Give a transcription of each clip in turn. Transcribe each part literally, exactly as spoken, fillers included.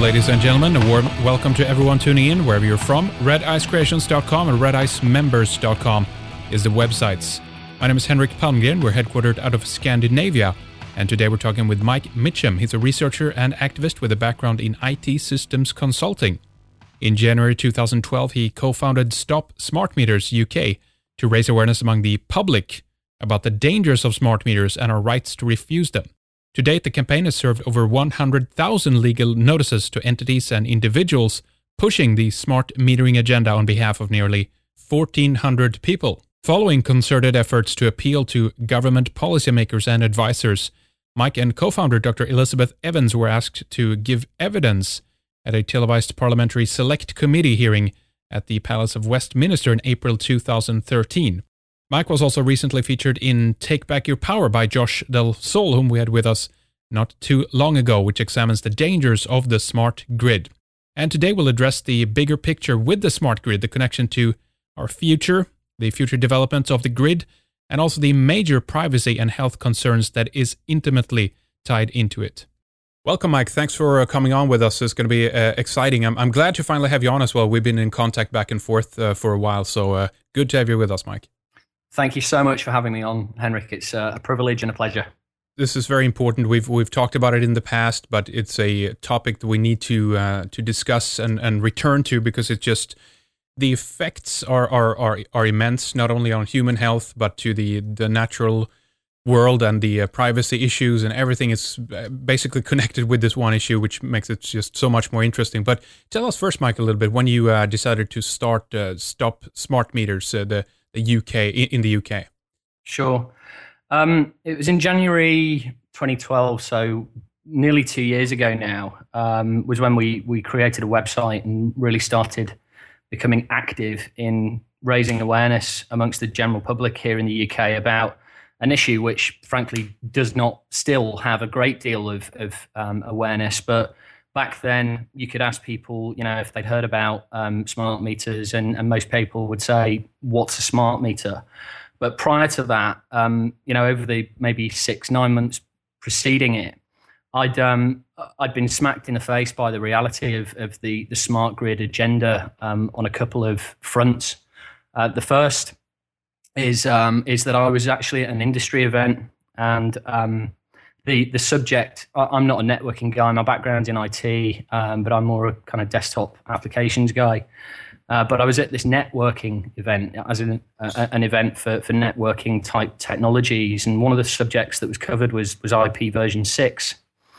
ladies and gentlemen. A warm welcome to everyone tuning in, wherever you're from. red ice creations dot com and red ice members dot com is the websites. My name is Henrik Palmgren. We're headquartered out of Scandinavia, and today we're talking with Mike Mitcham. He's a researcher and activist with a background in I T systems consulting. In January two thousand twelve, he co-founded Stop Smart Meters U K to raise awareness among the public about the dangers of smart meters and our rights to refuse them. To date, the campaign has served over one hundred thousand legal notices to entities and individuals pushing the smart metering agenda on behalf of nearly fourteen hundred people. Following concerted efforts to appeal to government policymakers and advisors, Mike and co-founder Doctor Elizabeth Evans were asked to give evidence at a televised parliamentary select committee hearing at the Palace of Westminster in April two thousand thirteen. Mike was also recently featured in Take Back Your Power by Josh Del Sol, whom we had with us not too long ago, which examines the dangers of the smart grid. And today we'll address the bigger picture with the smart grid, the connection to our future, the future development of the grid, and also the major privacy and health concerns that is intimately tied into it. Welcome, Mike. Thanks for uh, coming on with us. It's going to be uh, exciting. I'm, I'm glad to finally have you on as well. We've been in contact back and forth uh, for a while, so uh, good to have you with us, Mike. Thank you so much for having me on, Henrik. It's uh, a privilege and a pleasure. This is very important. We've we've talked about it in the past, but it's a topic that we need to uh, to discuss and, and return to, because it's just the effects are, are are are immense, not only on human health but to the the natural world, and the uh, privacy issues, and everything is basically connected with this one issue, which makes it just so much more interesting. But tell us first, Mike, a little bit when you uh, decided to start uh, Stop Smart Meters, uh, the the U K in the U K. Sure. Um, it was in January twenty twelve, so nearly two years ago now, um, was when we we created a website and really started becoming active in raising awareness amongst the general public here in the U K about an issue which, frankly, does not still have a great deal of, of um, awareness. But back then, you could ask people, you know, if they'd heard about um, smart meters, and, and most people would say, "What's a smart meter?" But prior to that, um, you know, over the maybe six, nine months preceding it, I'd um, I'd been smacked in the face by the reality of of the the smart grid agenda um, on a couple of fronts. Uh, the first is um, is that I was actually at an industry event, and um, the the subject. I'm not a networking guy. My background's in I T, um, but I'm more a kind of desktop applications guy. Uh, but I was at this networking event, as an, uh, an event for, for networking type technologies, and one of the subjects that was covered was was I P version six.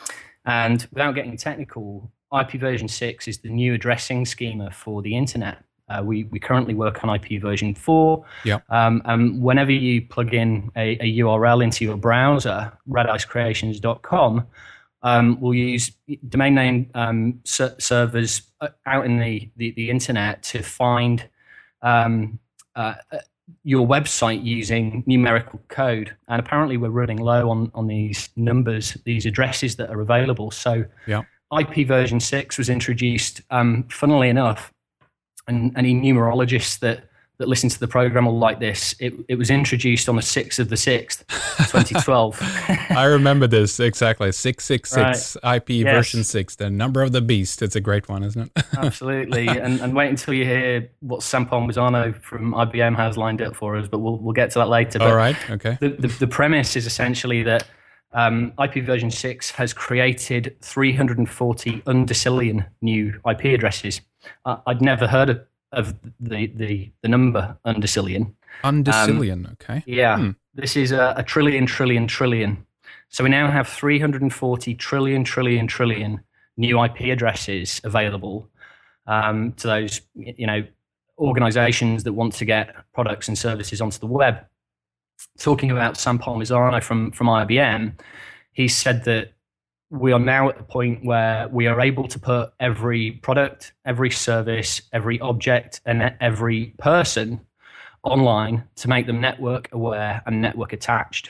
And without getting technical, I P version six is the new addressing schema for the internet. Uh, we we currently work on I P version four. Yeah. Um, and whenever you plug in a, a U R L into your browser, red ice creations dot com, um, we'll use domain name um, ser- servers out in the, the, the internet to find um, uh, your website using numerical code. And apparently we're running low on, on these numbers, these addresses that are available. So yeah. I P version six was introduced, um, funnily enough, and any numerologists that, that listen to the program will like this. It, it was introduced on the sixth of the sixth, twenty twelve. I remember this, exactly. six six six, right. I P yes. version six, the number of the beast. It's a great one, isn't it? Absolutely. And, and wait until you hear what Sam Palmisano from I B M has lined up for us, but we'll we'll get to that later. But all right, okay. The, the, the premise is essentially that um, I P version six has created three hundred forty undecillion new I P addresses. Uh, I'd never heard of, of the, the, the number undecillion. Undecillion, um, okay. Yeah. Hmm. This is a, a trillion, trillion, trillion. So we now have three hundred forty trillion, trillion, trillion new I P addresses available um, to those, you know, organizations that want to get products and services onto the web. Talking about Sam Palmisano from, from I B M, he said that we are now at the point where we are able to put every product, every service, every object, and every person online to make them network aware and network attached.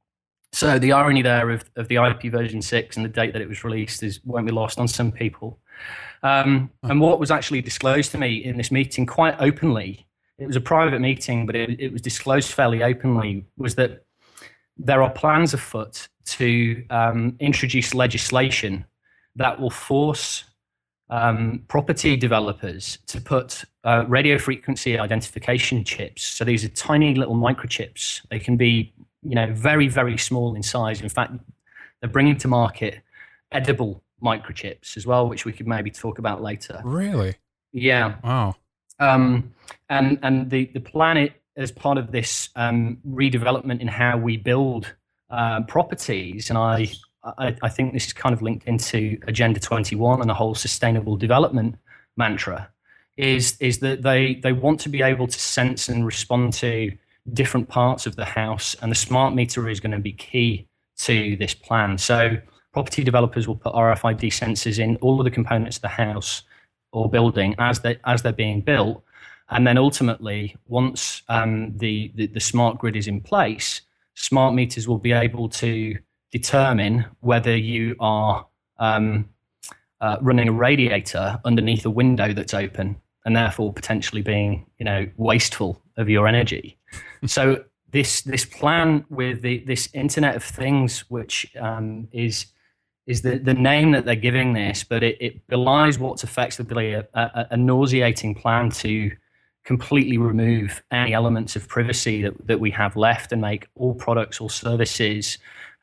So the irony there of, of the I P version six and the date that it was released is won't be lost on some people. Um, and what was actually disclosed to me in this meeting quite openly, it was a private meeting, but it, it was disclosed fairly openly, was that there are plans afoot to um, introduce legislation that will force um, property developers to put uh, radio frequency identification chips. So these are tiny little microchips. They can be, you know, very, very small in size. In fact, they're bringing to market edible microchips as well, which we could maybe talk about later. Really? Yeah. Wow. Um, and and the, the plan as part of this um, redevelopment in how we build uh, properties, and I, I I think this is kind of linked into Agenda twenty-one and the whole sustainable development mantra, is is that they they want to be able to sense and respond to different parts of the house, and the smart meter is going to be key to this plan. So property developers will put R F I D sensors in all of the components of the house or building as they as they're being built, and then ultimately, once um, the, the the smart grid is in place, smart meters will be able to determine whether you are um, uh, running a radiator underneath a window that's open, and therefore potentially being, you know, wasteful of your energy. So this this plan with the, this Internet of Things, which um, is is the, the name that they're giving this, but it, it belies what's effectively a, a, a nauseating plan to completely remove any elements of privacy that, that we have left and make all products or services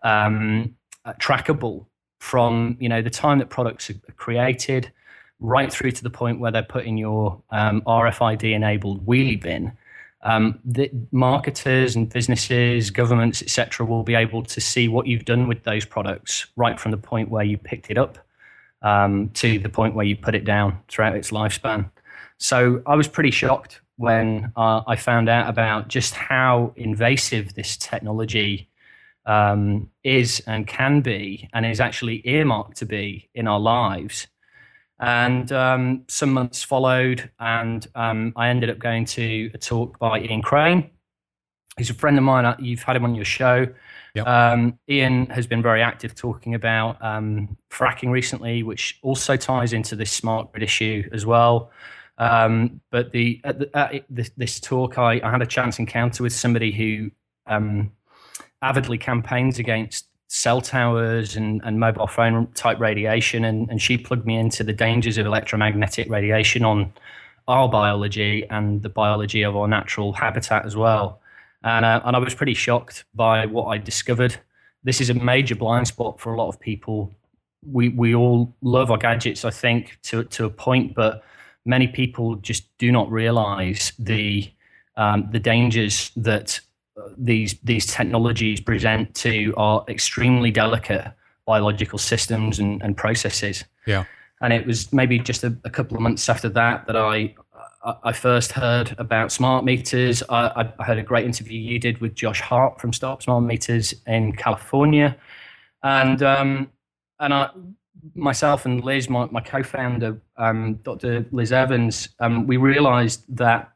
um, uh, trackable from, you know, the time that products are created right through to the point where they're put in your um, R F I D enabled wheelie bin. Um, the marketers and businesses, governments, et cetera, will be able to see what you've done with those products right from the point where you picked it up um, to the point where you put it down throughout its lifespan. So I was pretty shocked when uh, I found out about just how invasive this technology um, is and can be, and is actually earmarked to be in our lives. And um, some months followed, and um, I ended up going to a talk by Ian Crane. He's a friend of mine. You've had him on your show. Yep. Um, Ian has been very active talking about um, fracking recently, which also ties into this smart grid issue as well. Um, but the at, the, at this, this talk, I, I had a chance encounter with somebody who um, avidly campaigns against cell towers and, and mobile phone type radiation, and, and she plugged me into the dangers of electromagnetic radiation on our biology and the biology of our natural habitat as well. And, uh, and I was pretty shocked by what I discovered. This is a major blind spot for a lot of people. We we all love our gadgets, I think, to to a point, but many people just do not realize the um, the dangers that these these technologies present to our extremely delicate biological systems and, and processes. Yeah. And it was maybe just a, a couple of months after that that I I first heard about smart meters. I, I heard a great interview you did with Josh Hart from Start Smart Meters in California, and um, and I myself and Liz, my, my co-founder, um, Doctor Liz Evans, um, we realized that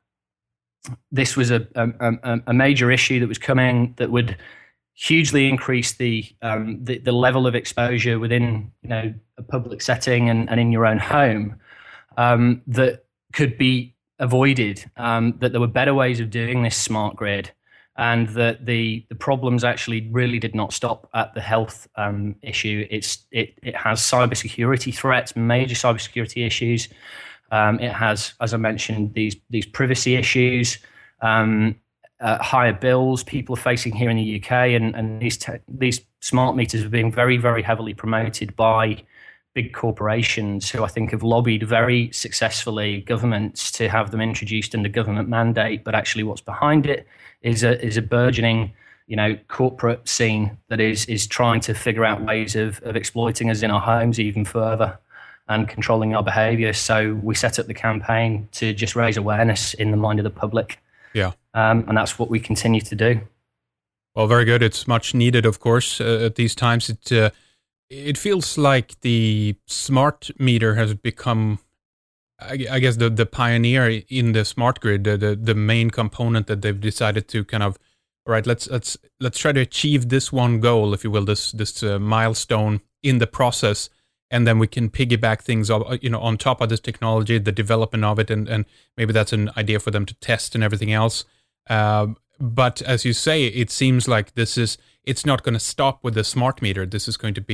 this was a, a, a major issue that was coming that would hugely increase the, um, the the level of exposure within, you know, a public setting and, and in your own home, um, that could be avoided. Um, that there were better ways of doing this smart grid, and that the the problems actually really did not stop at the health um, issue. It's it it has cybersecurity threats, major cybersecurity issues. Um, it has, as I mentioned, these these privacy issues, um, uh, higher bills people are facing here in the U K, and, and these te- these smart meters are being very, very heavily promoted by big corporations who I think have lobbied very successfully governments to have them introduced under government mandate. But actually, what's behind it is a is a burgeoning, you know, corporate scene that is is trying to figure out ways of of exploiting us in our homes even further and controlling our behaviour. So we set up the campaign to just raise awareness in the mind of the public. Yeah. Um, and that's what we continue to do. Well, very good. It's much needed, of course, uh, at these times. It uh, it feels like the smart meter has become, I, I guess, the, the pioneer in the smart grid, the, the the main component that they've decided to kind of, all right, let's let's let's try to achieve this one goal, if you will, this this uh, milestone in the process. And then we can piggyback things, you know, on top of this technology, the development of it, and, and maybe that's an idea for them to test and everything else. Uh, but as you say, it seems like this is, it's not going to stop with the smart meter. This is going to be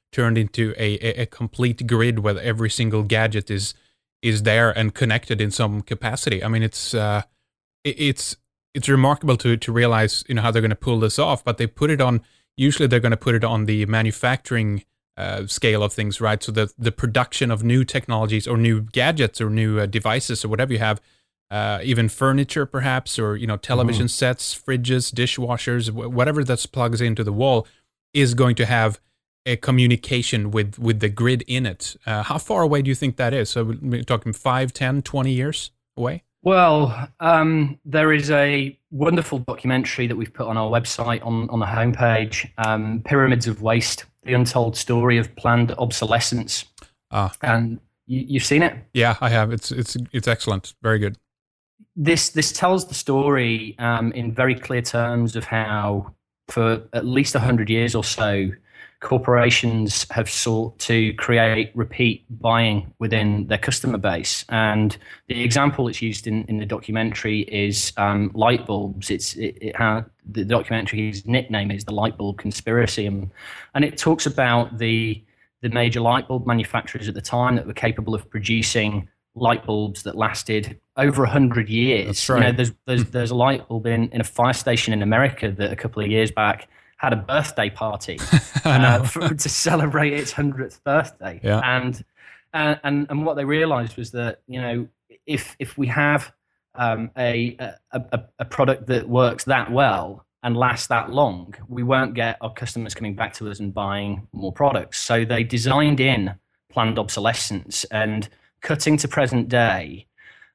turned into a, a, a complete grid where every single gadget is is there and connected in some capacity. I mean, it's uh, it, it's it's remarkable to to realize, you know, how they're going to pull this off. But they put it on. Usually, they're going to put it on the manufacturing uh, scale of things, right? So the the production of new technologies or new gadgets or new uh, devices or whatever you have, uh, even furniture perhaps, or you know, television mm-hmm. sets, fridges, dishwashers, whatever that plugs into the wall is going to have a communication with, with the grid in it. Uh, how far away do you think that is? So we're talking five, ten, twenty years away? Well, um, there is a wonderful documentary that we've put on our website on, on the homepage, um, Pyramids of Waste, The Untold Story of Planned Obsolescence. Ah. And you, you've seen it? Yeah, I have. It's it's it's excellent. Very good. This, this tells the story um, in very clear terms of how for at least one hundred years or so, corporations have sought to create repeat buying within their customer base. And the example that's used in, in the documentary is um, light bulbs. It's it, it had, the documentary's nickname is The Light Bulb Conspiracy. And, and it talks about the, the major light bulb manufacturers at the time that were capable of producing light bulbs that lasted over one hundred years. That's right. You know, there's, there's, there's a light bulb in, in a fire station in America that a couple of years back had a birthday party uh, for, to celebrate its hundredth birthday. Yeah. And, and and and what they realized was that, you know, if if we have um, a, a a product that works that well and lasts that long, we won't get our customers coming back to us and buying more products. So they designed in planned obsolescence, and cutting to present day,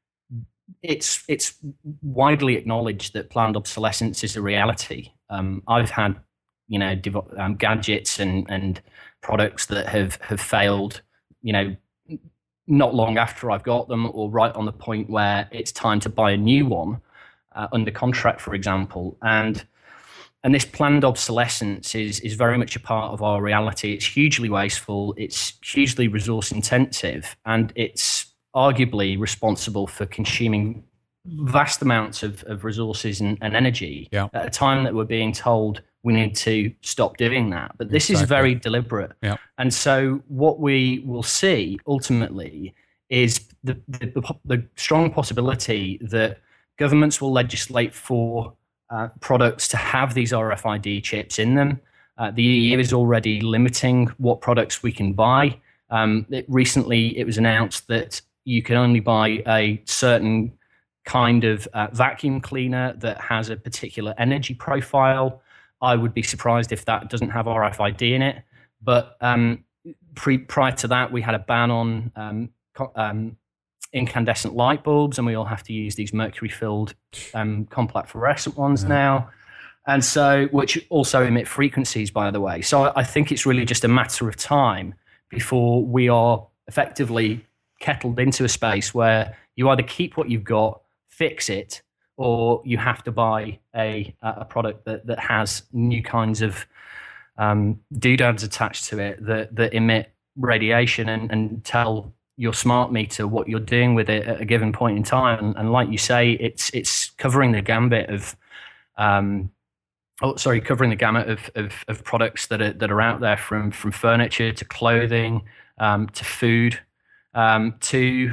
it's it's widely acknowledged that planned obsolescence is a reality. Um, I've had you know, dev- um, gadgets and, and products that have, have failed, you know, not long after I've got them, or right on the point where it's time to buy a new one uh, under contract, for example. And and this planned obsolescence is is very much a part of our reality. It's hugely wasteful, it's hugely resource intensive, and it's arguably responsible for consuming vast amounts of, of resources and, and energy yeah. at a time that we're being told we need to stop doing that. But this exactly. is very deliberate. Yeah. And so what we will see ultimately is the, the, the, the strong possibility that governments will legislate for uh, products to have these R F I D chips in them. Uh, the E U is already limiting what products we can buy. Um, it, recently, it was announced that you can only buy a certain kind of uh, vacuum cleaner that has a particular energy profile. I would be surprised if that doesn't have R F I D in it. But um, pre, prior to that, we had a ban on um, co- um, incandescent light bulbs, and we all have to use these mercury-filled um, compact fluorescent ones yeah. now. And so, which also emit frequencies, by the way. So I think it's really just a matter of time before we are effectively kettled into a space where you either keep what you've got, fix it, or you have to buy a a product that, that has new kinds of um, doodads attached to it that, that emit radiation and, and tell your smart meter what you're doing with it at a given point in time. And, and like you say, it's it's covering the gambit of, um, oh sorry, covering the gamut of, of, of products that are that are out there, from from furniture to clothing um, to food um, to.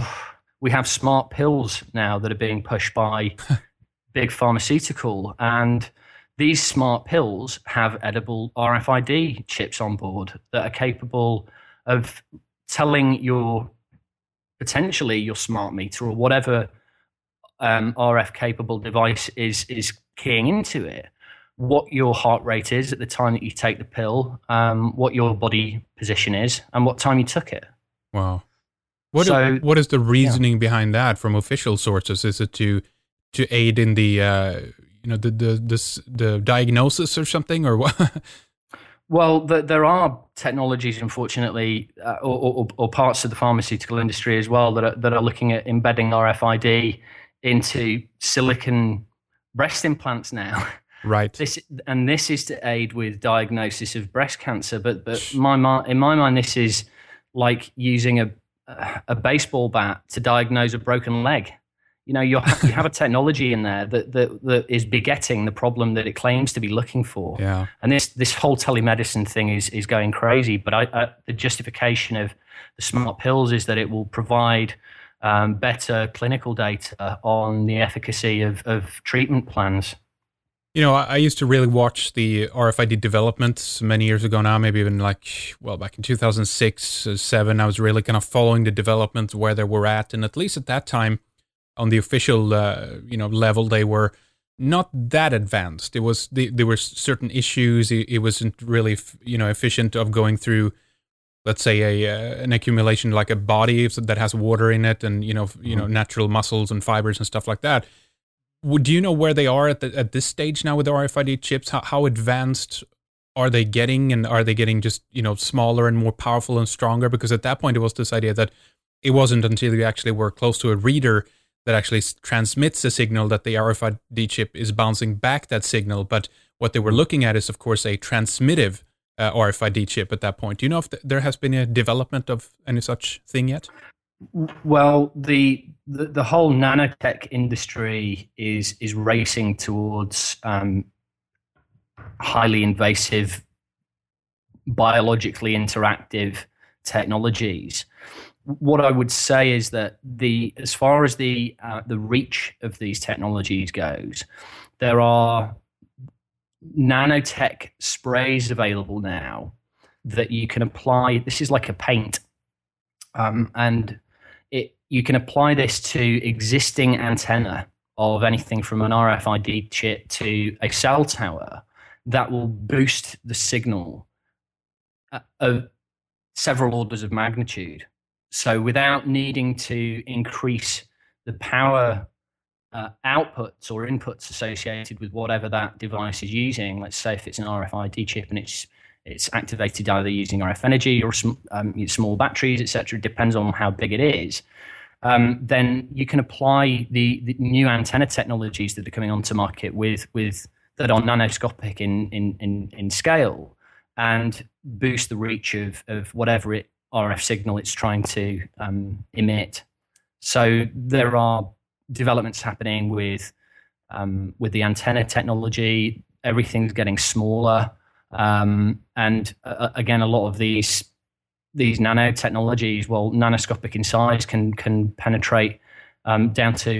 We have smart pills now that are being pushed by big pharmaceutical, and these smart pills have edible R F I D chips on board that are capable of telling your, potentially your smart meter or whatever um, R F capable device is is keying into it, what your heart rate is at the time that you take the pill, um, what your body position is, and what time you took it. Wow. What so, do, what is the reasoning yeah. behind that from official sources? Is it to to aid in the uh, you know the the the, the diagnosis or something, or what? Well, the, there are technologies, unfortunately, uh, or, or, or parts of the pharmaceutical industry as well that are, that are looking at embedding R F I D into silicon breast implants now. Right. This and this is to aid with diagnosis of breast cancer. But but my in my mind, this is like using a a baseball bat to diagnose a broken leg. you know, you you have a technology in there that, that that is begetting the problem that it claims to be looking for. Yeah. And this this whole telemedicine thing is is going crazy. But I, I, the justification of the smart pills is that it will provide um, better clinical data on the efficacy of, of treatment plans. You know, I, I used to really watch the R F I D developments many years ago now, maybe even like, well, back in two thousand six, uh, seven, I was really kind of following the developments where they were at. And at least at that time, on the official, uh, you know, level, they were not that advanced. It was, the, there were certain issues. It, it wasn't really, you know, efficient of going through, let's say, a uh, an accumulation like a body that has water in it and, you know, you know, natural muscles and fibers and stuff like that. Do you know where they are at the, at this stage now with the R F I D chips? How, how advanced are they getting, and are they getting just, you know, smaller and more powerful and stronger? Because at that point it was this idea that it wasn't until you actually were close to a reader that actually transmits a signal that the R F I D chip is bouncing back that signal. But what they were looking at is, of course, a transmittive uh, R F I D chip at that point. Do you know if th- there has been a development of any such thing yet? Well, the, the the whole nanotech industry is is racing towards um, highly invasive, biologically interactive technologies. What I would say is that the as far as the uh, the reach of these technologies goes, there are nanotech sprays available now that you can apply. This is like a paint, um, and It, you can apply this to existing antenna of anything from an R F I D chip to a cell tower that will boost the signal of several orders of magnitude. So without needing to increase the power uh, outputs or inputs associated with whatever that device is using, let's say if it's an R F I D chip and it's It's activated either using R F energy or some, um, small batteries, et cetera. It depends on how big it is. Um, then you can apply the, the new antenna technologies that are coming onto market with with that are nanoscopic in in in, in scale and boost the reach of of whatever it R F signal it's trying to um, emit. So there are developments happening with um, with the antenna technology. Everything's getting smaller. Um, and uh, again, a lot of these these nanotechnologies, well, nanoscopic in size, can can penetrate um, down to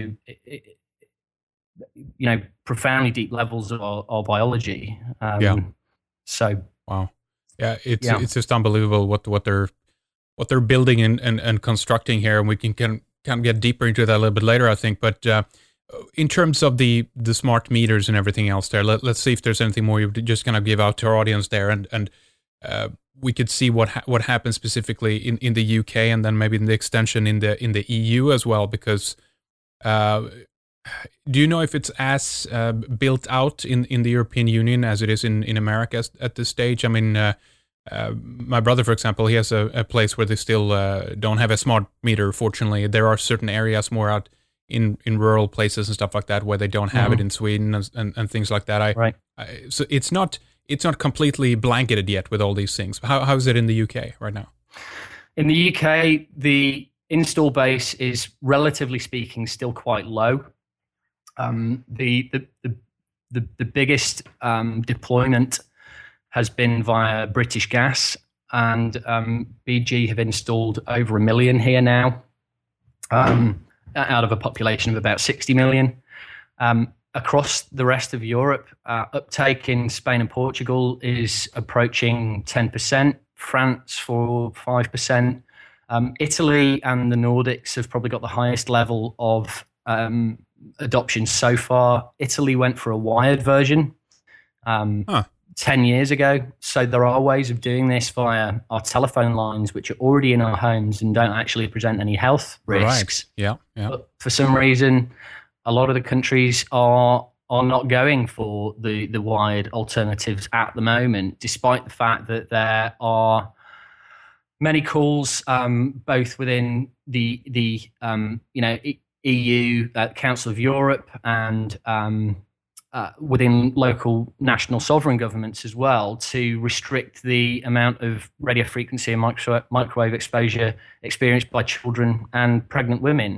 you know profoundly deep levels of, of biology. Um, yeah. So wow. Yeah, it's yeah. it's just unbelievable what what they're what they're building and, and, and constructing here, and we can can kind of get deeper into that a little bit later, I think. But uh, in terms of the, the smart meters and everything else there, let, let's see if there's anything more you just kind of give out to our audience there, and and uh, we could see what ha- what happens specifically in, in the U K, and then maybe in the extension in the in the E U as well. Because uh, do you know if it's as uh, built out in, in the European Union as it is in in America at this stage? I mean, uh, uh, my brother, for example, he has a, a place where they still uh, don't have a smart meter. Fortunately, there are certain areas more out in, in rural places and stuff like that where they don't have mm-hmm. it in Sweden and, and, and things like that. I, right. I, so it's not it's not completely blanketed yet with all these things. How how is it in the U K right now? In the U K, the install base is, relatively speaking, still quite low. Um, the, the the the the biggest um, deployment has been via British Gas, and um, B G have installed over a million here now. Um, out of a population of about sixty million. Um, across the rest of Europe, uh, uptake in Spain and Portugal is approaching ten percent, France for five percent. Um, Italy and the Nordics have probably got the highest level of um, adoption so far. Italy went for a wired version um, huh. ten years ago. So there are ways of doing this via our telephone lines, which are already in our homes and don't actually present any health risks. Right. Yeah, yeah. But for some reason, a lot of the countries are are not going for the, the wired alternatives at the moment, despite the fact that there are many calls, um, both within the the um, you know E U, uh, Council of Europe, and um, uh, within local national sovereign governments as well, to restrict the amount of radio frequency and micro- microwave exposure experienced by children and pregnant women.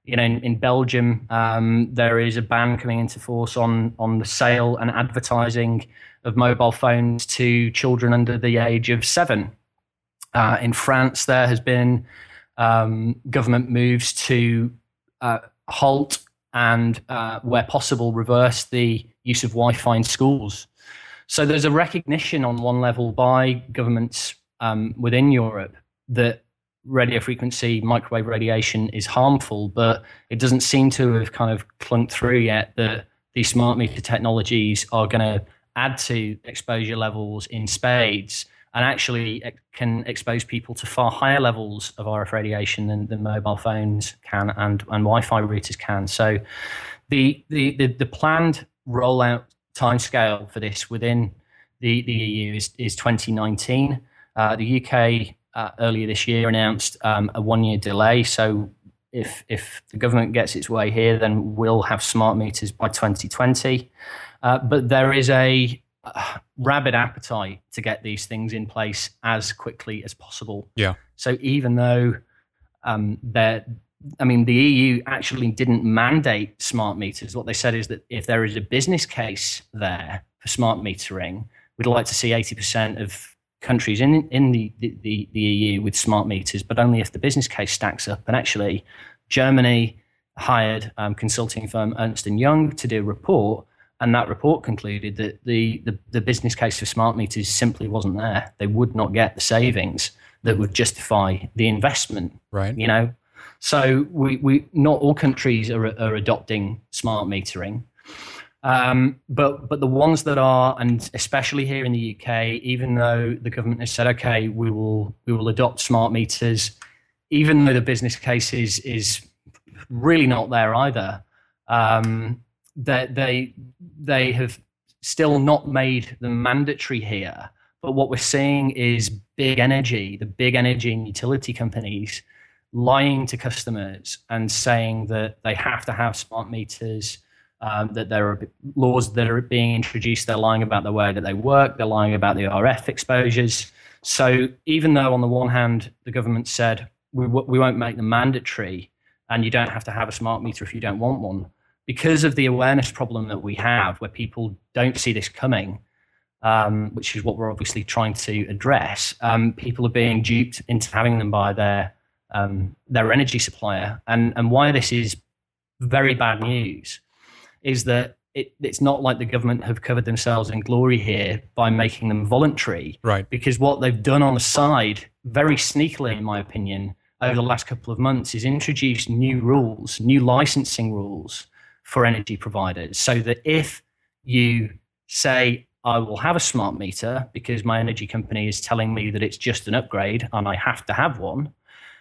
You know, in, in Belgium, um, there is a ban coming into force on on the sale and advertising of mobile phones to children under the age of seven. Uh, in France, there has been um, government moves to uh, halt and, uh, where possible, reverse the use of Wi-Fi in schools. So there's a recognition on one level by governments um, within Europe that radio frequency, microwave radiation is harmful, but it doesn't seem to have kind of clunked through yet that these smart meter technologies are going to add to exposure levels in spades and actually can expose people to far higher levels of R F radiation than, than mobile phones can and, and Wi-Fi routers can. So the, the, the, the planned rollout timescale for this within the, the E U is, is twenty nineteen. Uh, the U K uh, earlier this year announced um, a one-year delay. So if if the government gets its way here, then we'll have smart meters by twenty twenty. Uh, but there is a uh, rabid appetite to get these things in place as quickly as possible. Yeah. So even though um, they're I mean, the E U actually didn't mandate smart meters. What they said is that if there is a business case there for smart metering, we'd like to see eighty percent of countries in in the, the, the E U with smart meters, but only if the business case stacks up. And actually, Germany hired um, consulting firm Ernst and Young to do a report, and that report concluded that the, the, the business case for smart meters simply wasn't there. They would not get the savings that would justify the investment. Right. You know. So we, we not all countries are, are adopting smart metering, um, but but the ones that are, and especially here in the U K, even though the government has said, okay, we will we will adopt smart meters, even though the business case is is really not there either, um, that they they have still not made them mandatory here. But what we're seeing is big energy, the big energy and utility companies lying to customers and saying that they have to have smart meters, um, that there are laws that are being introduced. They're lying about the way that they work. They're lying about the R F exposures. So even though on the one hand, the government said, we, we won't make them mandatory and you don't have to have a smart meter if you don't want one, because of the awareness problem that we have where people don't see this coming, um, which is what we're obviously trying to address, um, people are being duped into having them by their Um, their energy supplier. And, and why this is very bad news is that it, it's not like the government have covered themselves in glory here by making them voluntary. Right. Because what they've done on the side, very sneakily, in my opinion, over the last couple of months is introduce new rules, new licensing rules for energy providers, so that if you say, I will have a smart meter because my energy company is telling me that it's just an upgrade and I have to have one,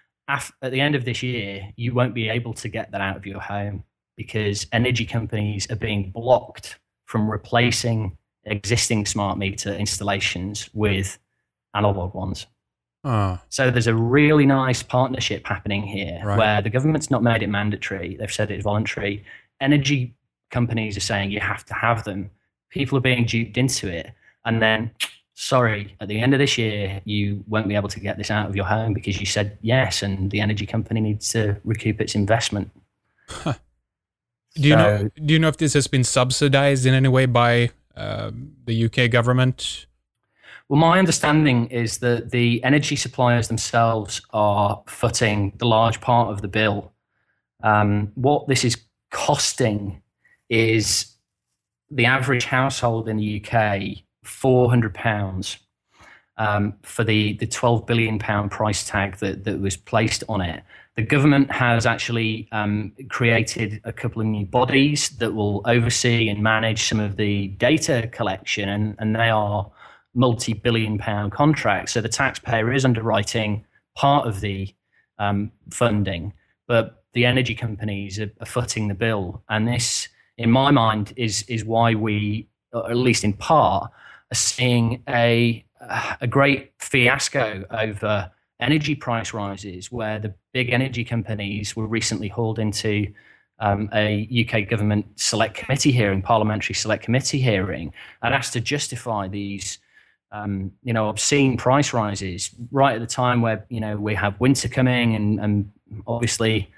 at the end of this year, you won't be able to get that out of your home because energy companies are being blocked from replacing existing smart meter installations with analog ones. Uh, so there's a really nice partnership happening here right. where the government's not made it mandatory. They've said it's voluntary. Energy companies are saying you have to have them. People are being duped into it. And then, sorry, at the end of this year, you won't be able to get this out of your home because you said yes, and the energy company needs to recoup its investment. Huh. Do you so, know? Do you know if this has been subsidized in any way by uh, the U K government? Well, my understanding is that the energy suppliers themselves are footing the large part of the bill. Um, what this is costing is the average household in the U K four hundred pounds um, for the, the twelve billion pound price tag that, that was placed on it. The government has actually um, created a couple of new bodies that will oversee and manage some of the data collection, and, and they are multi-billion pound contracts. So the taxpayer is underwriting part of the um, funding, but the energy companies are, are footing the bill. And this, in my mind, is is why we, or at least in part, are seeing a a great fiasco over energy price rises, where the big energy companies were recently hauled into um, a U K government select committee hearing, parliamentary select committee hearing, and asked to justify these, um, you know, obscene price rises right at the time where, you know, we have winter coming, and, and obviously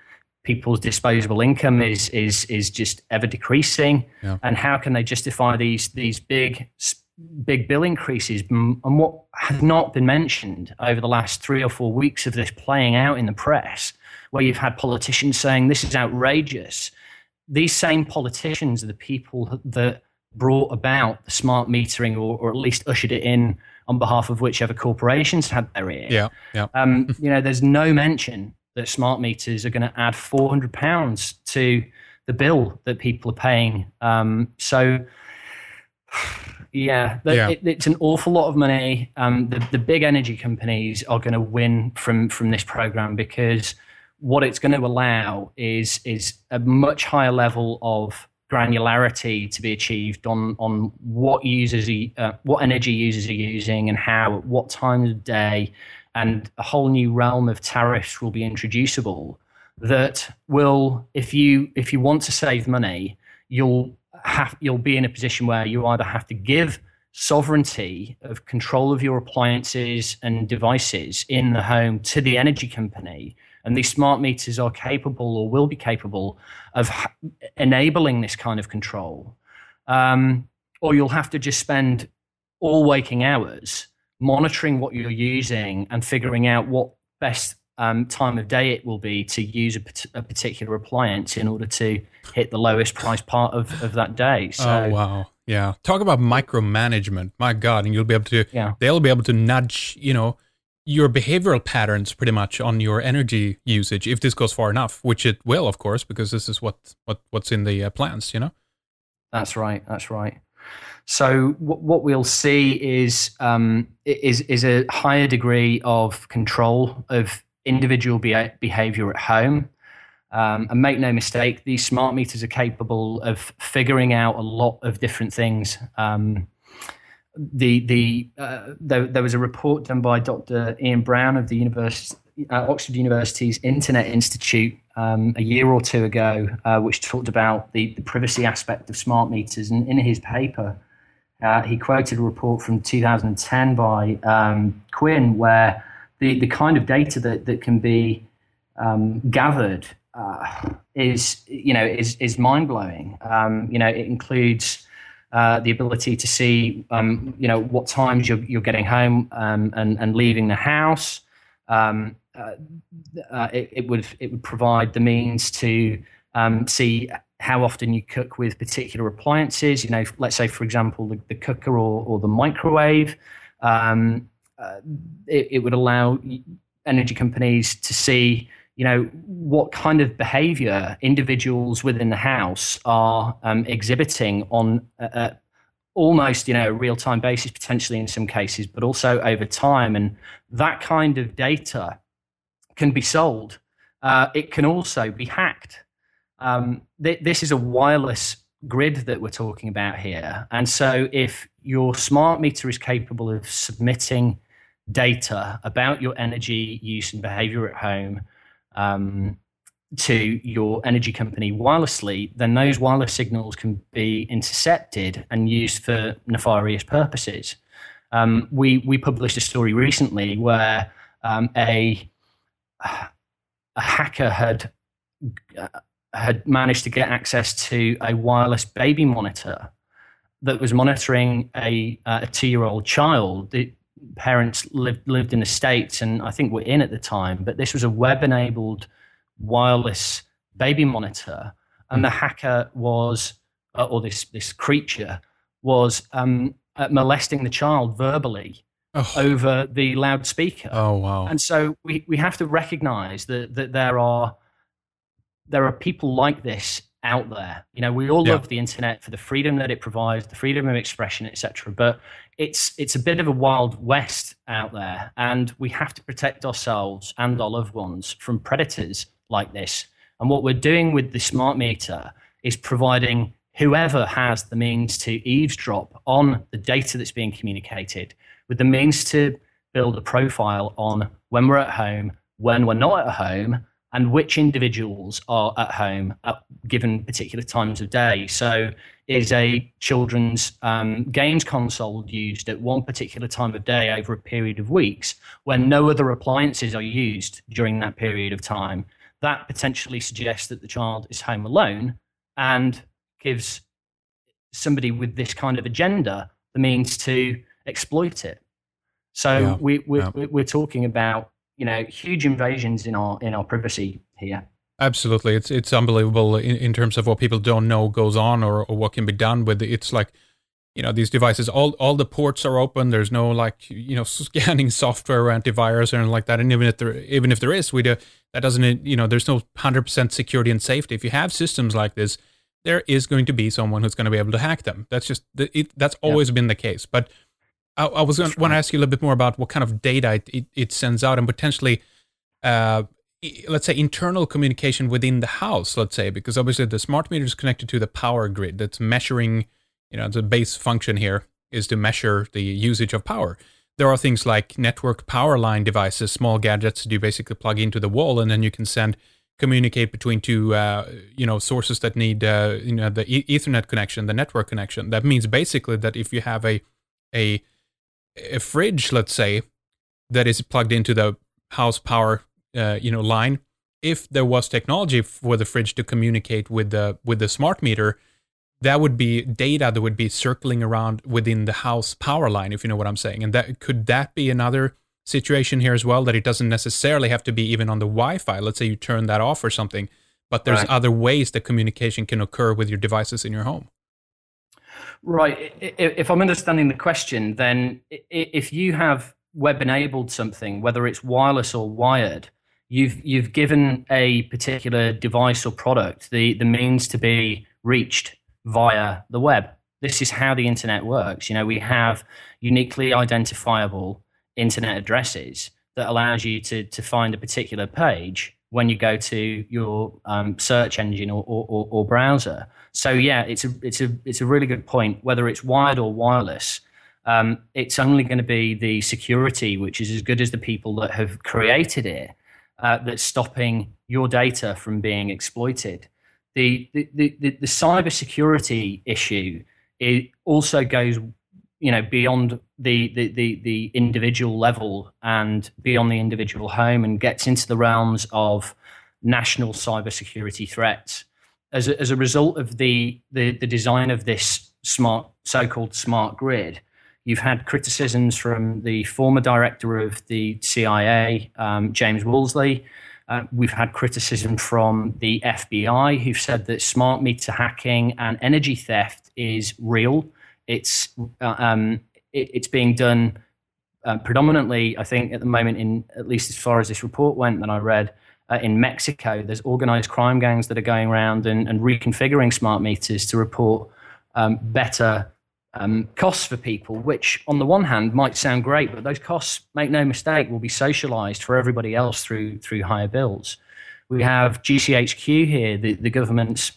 people's disposable income is is is just ever decreasing, yeah. and how can they justify these these big big bill increases? And what has not been mentioned over the last three or four weeks of this playing out in the press, where you've had politicians saying this is outrageous. These same politicians are the people that brought about the smart metering, or, or at least ushered it in on behalf of whichever corporations had their ear. Yeah, yeah. um, you know, there's no mention that smart meters are going to add four hundred pounds to the bill that people are paying. Um, so, yeah, the, yeah. It, it's an awful lot of money. Um, the, the big energy companies are going to win from from this program, because what it's going to allow is is a much higher level of granularity to be achieved on on what users are, uh, what energy users are using, and how, at what times of day, and a whole new realm of tariffs will be introducible that will, if you if you want to save money, you'll have you'll be in a position where you either have to give sovereignty of control of your appliances and devices in the home to the energy company, and these smart meters are capable, or will be capable, of ha- enabling this kind of control, um, or you'll have to just spend all waking hours monitoring what you're using and figuring out what best um, time of day it will be to use a, a particular appliance in order to hit the lowest price part of, of that day. So, oh, wow. Yeah. Talk about micromanagement. My God. And you'll be able to, yeah. they'll be able to nudge, you know, your behavioral patterns pretty much on your energy usage, if this goes far enough, which it will, of course, because this is what, what what's in the uh, plans, you know? That's right. That's right. So w- what we'll see is um, is is a higher degree of control of individual be- behavior at home. Um, and make no mistake, these smart meters are capable of figuring out a lot of different things. Um, the the uh, there, there was a report done by Doctor Ian Brown of the University, uh, Oxford University's Internet Institute um, a year or two ago, uh, which talked about the, the privacy aspect of smart meters. And in his paper, uh, he quoted a report from two thousand ten by um, Quinn, where the, the kind of data that, that can be um, gathered uh, is you know is is mind blowing. Um, you know, it includes Uh, the ability to see, um, you know, what times you're, you're getting home um, and, and leaving the house. Um, uh, uh, it, it would it would provide the means to um, see how often you cook with particular appliances. You know, let's say, for example, the, the cooker or, or the microwave. Um, uh, it, it would allow energy companies to see, you know, what kind of behavior individuals within the house are um, exhibiting on a, a almost, you know, a real-time basis, potentially in some cases, but also over time. And that kind of data can be sold. Uh, it can also be hacked. Um, th- this is a wireless grid that we're talking about here. And so if your smart meter is capable of submitting data about your energy use and behavior at home, Um, to your energy company wirelessly, then those wireless signals can be intercepted and used for nefarious purposes. Um, we we published a story recently where um, a a hacker had uh, had managed to get access to a wireless baby monitor that was monitoring a uh, a two-year-old child. The parents lived lived in the States, and I think were in at the time, but this was a web-enabled wireless baby monitor, and the hacker was, uh, or this this creature was um, uh, molesting the child verbally oh. over the loudspeaker. Oh wow! And so we, we have to recognize that that there are there are people like this out there. You know, we all yeah. love the internet for the freedom that it provides, the freedom of expression, et cetera. But it's it's a bit of a wild west out there, and we have to protect ourselves and our loved ones from predators like this. And what we're doing with the smart meter is providing whoever has the means to eavesdrop on the data that's being communicated with the means to build a profile on when we're at home, when we're not at home, and which individuals are at home at given particular times of day. So is a children's um, games console used at one particular time of day over a period of weeks when no other appliances are used during that period of time? that potentially suggests that the child is home alone and gives somebody with this kind of agenda the means to exploit it. So Yeah. we, we're, Yeah. we're talking about, you know, huge invasions in our in our privacy here. Absolutely. It's it's unbelievable in, in terms of what people don't know goes on, or, or what can be done with it. It's like, you know, these devices, all all the ports are open. There's no, like, you know, scanning software or antivirus or anything like that. And even if there even if there is, we do, that doesn't, you know, there's no one hundred percent security and safety. If you have systems like this, there is going to be someone who's going to be able to hack them. That's just the, it, that's always yeah. been the case. But I, I was going to want to ask you a little bit more about what kind of data it, it, it sends out, and potentially, uh, let's say, internal communication within the house, let's say, because obviously the smart meter is connected to the power grid that's measuring, you know, the base function here is to measure the usage of power. There are things like network power line devices, small gadgets that you basically plug into the wall, and then you can send, communicate between two, uh, you know, sources that need, uh, you know, the e- Ethernet connection, the network connection. That means basically that if you have a, a, a fridge, let's say, that is plugged into the house power Uh, you know, line, if there was technology for the fridge to communicate with the with the smart meter, that would be data that would be circling around within the house power line, if you know what I'm saying. And that could that be another situation here as well, that it doesn't necessarily have to be even on the Wi-Fi. Let's say you turn that off or something, but there's right. other ways that communication can occur with your devices in your home. Right. If I'm understanding the question, then if you have web-enabled something, whether it's wireless or wired, You've you've given a particular device or product the, the means to be reached via the web. This is how the internet works. You know, we have uniquely identifiable internet addresses that allows you to to find a particular page when you go to your um, search engine or, or, or browser. So yeah, it's a it's a it's a really good point. Whether it's wired or wireless, um, it's only going to be the security, which is as good as the people that have created it. Uh, that's stopping your data from being exploited. The the the, the cybersecurity issue, it also goes, you know, beyond the, the the the individual level and beyond the individual home, and gets into the realms of national cybersecurity threats. As a, as a result of the, the the design of this smart so-called smart grid, you've had criticisms from the former director of the C I A, um, James Woolsey. Uh, we've had criticism from the F B I, who've said that smart meter hacking and energy theft is real. It's uh, um, it, it's being done uh, predominantly, I think, at the moment, in at least as far as this report went that I read, uh, in Mexico. There's organized crime gangs that are going around and, and reconfiguring smart meters to report um, better Um, costs for people, which on the one hand might sound great, but those costs, make no mistake, will be socialized for everybody else through through higher bills. We have G C H Q here, the, the government's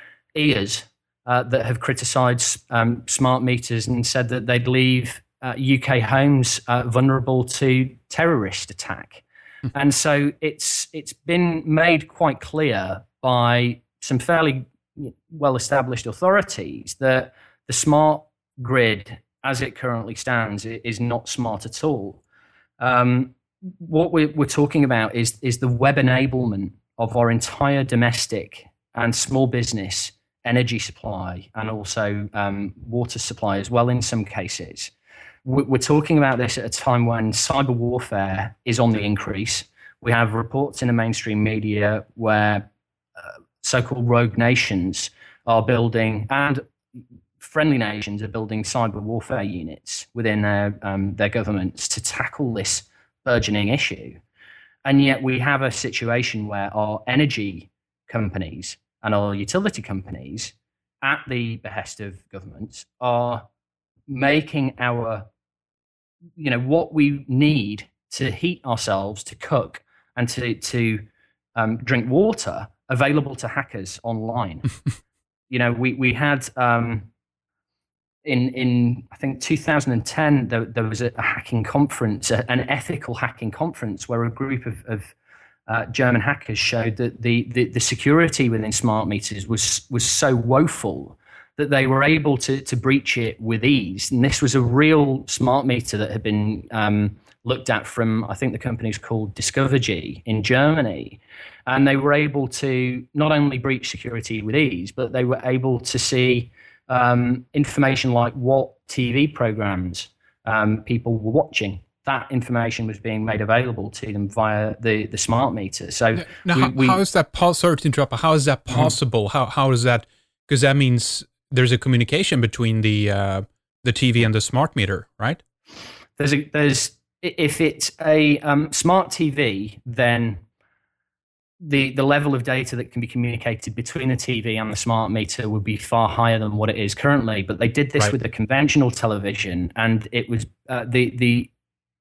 ears, uh, that have criticized um, smart meters and said that they'd leave uh, U K homes uh, vulnerable to terrorist attack. Mm-hmm. And so it's it's been made quite clear by some fairly well-established authorities that the smart grid, as it currently stands, is not smart at all. Um, what we're, we're talking about is is the web enablement of our entire domestic and small business energy supply, and also um, water supply as well in some cases. We're talking about this at a time when cyber warfare is on the increase. We have reports in the mainstream media where uh, so-called rogue nations are building, and friendly nations are building cyber warfare units within their, um, their governments to tackle this burgeoning issue. And yet we have a situation where our energy companies and our utility companies, at the behest of governments, are making our, you know, what we need to heat ourselves, to cook, and to to um, drink water available to hackers online. You know, we we had um, in in I think two thousand ten there, there was a, a hacking conference, a, an ethical hacking conference, where a group of, of uh, German hackers showed that the, the the security within smart meters was was so woeful that they were able to to breach it with ease. And this was a real smart meter that had been um, looked at from, I think the company's called Discovergy in Germany. And they were able to not only breach security with ease, but they were able to see um, information like what T V programs um, people were watching. That information was being made available to them via the, the smart meter. So now, we, how, we, how is that possible? Sorry to interrupt, but how is that possible? Mm-hmm. How how is that? Because that means there's a communication between the uh, the T V and the smart meter, right? There's a there's if it's a um, smart T V, then the the level of data that can be communicated between the T V and the smart meter would be far higher than what it is currently. But they did this right. with the conventional television, and it was uh, the the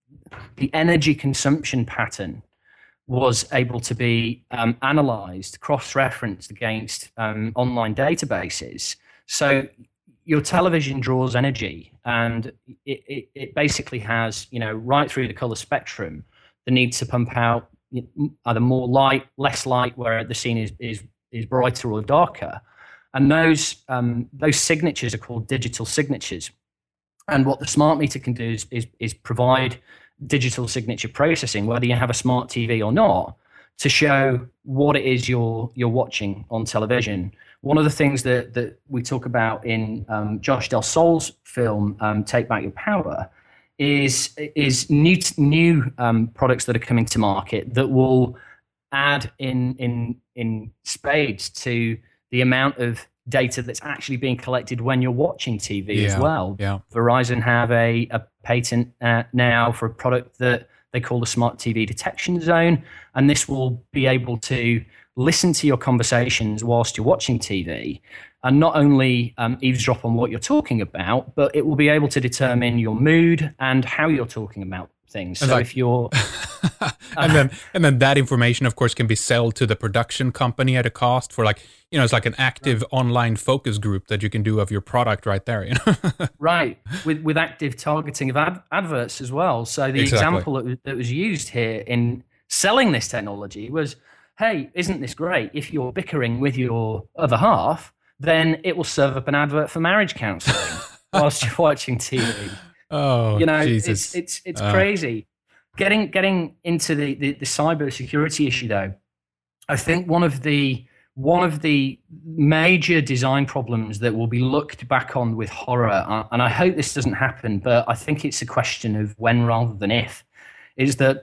the energy consumption pattern was able to be um, analyzed, cross-referenced against um, online databases. So your television draws energy, and it, it, it basically has, you know, right through the color spectrum, the need to pump out either more light, less light, where the scene is is, is brighter or darker. And those um, those signatures are called digital signatures. And what the smart meter can do is, is, is provide digital signature processing, whether you have a smart T V or not, to show what it is you're you're watching on television. One of the things that that we talk about in um, Josh Del Sol's film um, Take Back Your Power is is new new um, products that are coming to market that will add in in in spades to the amount of data that's actually being collected when you're watching T V yeah, as well. Yeah. Verizon have a, a patent uh, now for a product that they call the Smart T V Detection Zone, and this will be able to listen to your conversations whilst you're watching T V, and not only um, eavesdrop on what you're talking about, but it will be able to determine your mood and how you're talking about things. And so like, if you're and then and then that information, of course, can be sold to the production company at a cost for, like, you know, it's like an active online focus group that you can do of your product right there, you know. Right, with with active targeting of ad, adverts as well. So the exactly. example that was, that was used here in selling this technology was, hey, isn't this great? If you're bickering with your other half, then it will serve up an advert for marriage counselling whilst you're watching T V. Oh, you know, Jesus. it's it's it's uh. crazy. Getting getting into the, the the cyber security issue, though, I think one of the one of the major design problems that will be looked back on with horror, and I hope this doesn't happen, but I think it's a question of when rather than if, is that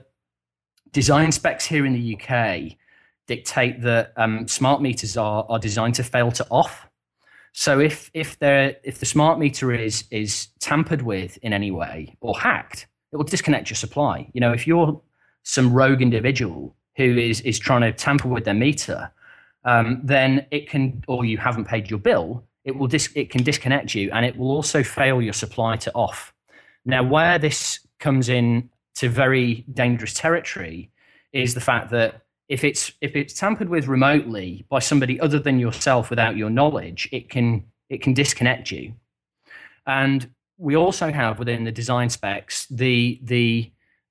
design specs here in the U K dictate that um, smart meters are are designed to fail to off. So if if they if the smart meter is is tampered with in any way or hacked, it will disconnect your supply. You know, if you're some rogue individual who is is trying to tamper with their meter, um, then it can, or you haven't paid your bill, it will dis- it can disconnect you, and it will also fail your supply to off. Now, where this comes in to very dangerous territory is the fact that if it's if it's tampered with remotely by somebody other than yourself without your knowledge, it can it can disconnect you. And we also have within the design specs the the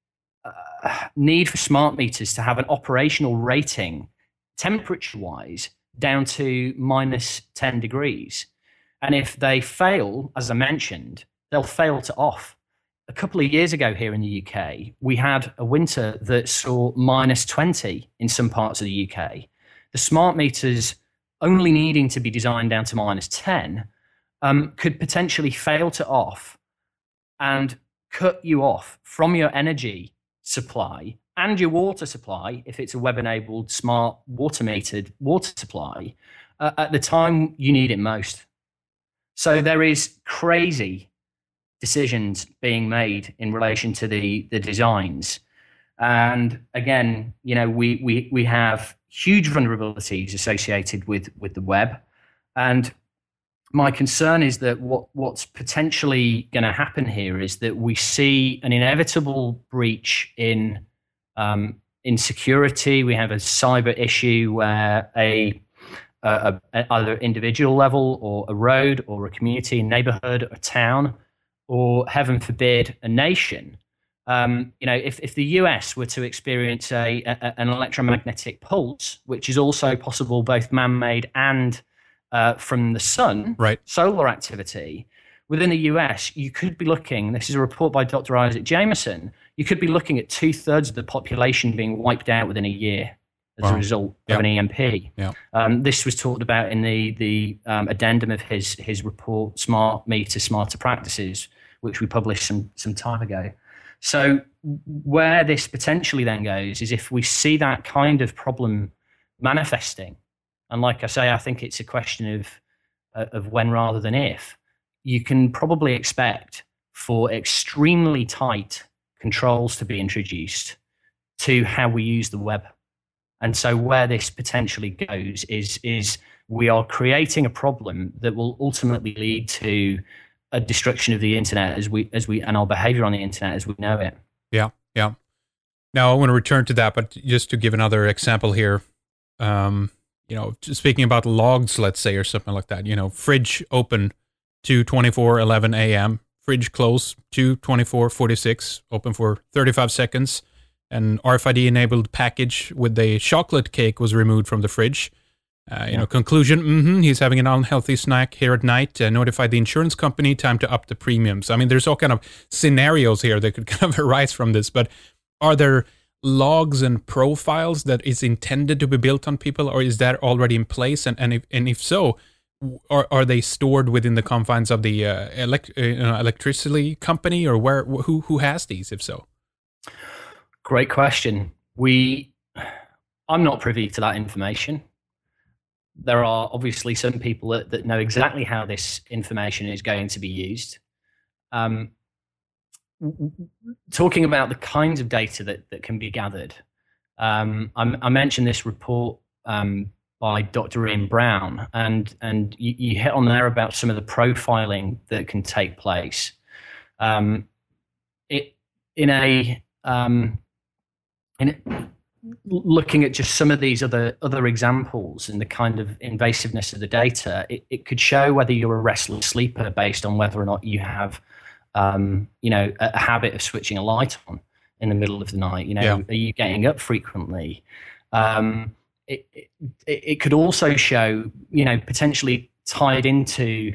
uh, need for smart meters to have an operational rating, temperature-wise, down to minus ten degrees. And if they fail, as I mentioned, they'll fail to off. A couple of years ago here in the U K, we had a winter that saw minus twenty in some parts of the U K. The smart meters, only needing to be designed down to minus ten, um, could potentially fail to off and cut you off from your energy supply and your water supply, if it's a web-enabled, smart, water-metered water supply, uh, at the time you need it most. So there is crazy decisions being made in relation to the the designs, and again, you know, we we we have huge vulnerabilities associated with with the web, and my concern is that what what's potentially going to happen here is that we see an inevitable breach in um, in security. We have a cyber issue where a a, a either individual level or a road or a community, a neighborhood, a town, or heaven forbid, a nation. Um, you know, if, if the U S were to experience a, a an electromagnetic pulse, which is also possible both man-made and uh, from the sun, right, solar activity, within the U S, you could be looking, this is a report by Doctor Isaac Jameson, you could be looking at two thirds of the population being wiped out within a year as wow. a result of yep. an E M P. Yep. Um, this was talked about in the the um, addendum of his his report, Smart Meter, Smarter Practices, which we published some some time ago. So where this potentially then goes is if we see that kind of problem manifesting, and like I say, I think it's a question of of when rather than if, you can probably expect for extremely tight controls to be introduced to how we use the web. And so where this potentially goes is is we are creating a problem that will ultimately lead to a destruction of the internet as we as we and our behavior on the internet as we know it. Yeah, yeah. Now I want to return to that, but just to give another example here, um, you know, speaking about logs, let's say, or something like that. You know, fridge open two twenty-four eleven a.m. Fridge close two twenty-four forty-six, open for thirty-five seconds. An R F I D enabled package with a chocolate cake was removed from the fridge. Uh, you yeah. know, conclusion, mm-hmm, he's having an unhealthy snack here at night. Uh, notified the insurance company, time to up the premiums. I mean, there's all kind of scenarios here that could kind of arise from this, but are there logs and profiles that is intended to be built on people, or is that already in place? And and if, and if so, are are they stored within the confines of the uh, elect, uh, you know, electricity company, or where who who has these, if so? Great question. We, I'm not privy to that information. There are obviously some people that, that know exactly how this information is going to be used. Um, talking about the kinds of data that, that can be gathered, um, I, I mentioned this report um, by Doctor Ian Brown, and, and you, you hit on there about some of the profiling that can take place. Um, it, in a... Um, in it, looking at just some of these other other examples and the kind of invasiveness of the data, it, it could show whether you're a restless sleeper based on whether or not you have, um, you know, a, a habit of switching a light on in the middle of the night. You know, yeah. Are you getting up frequently? Um, it, it it could also show, you know, potentially tied into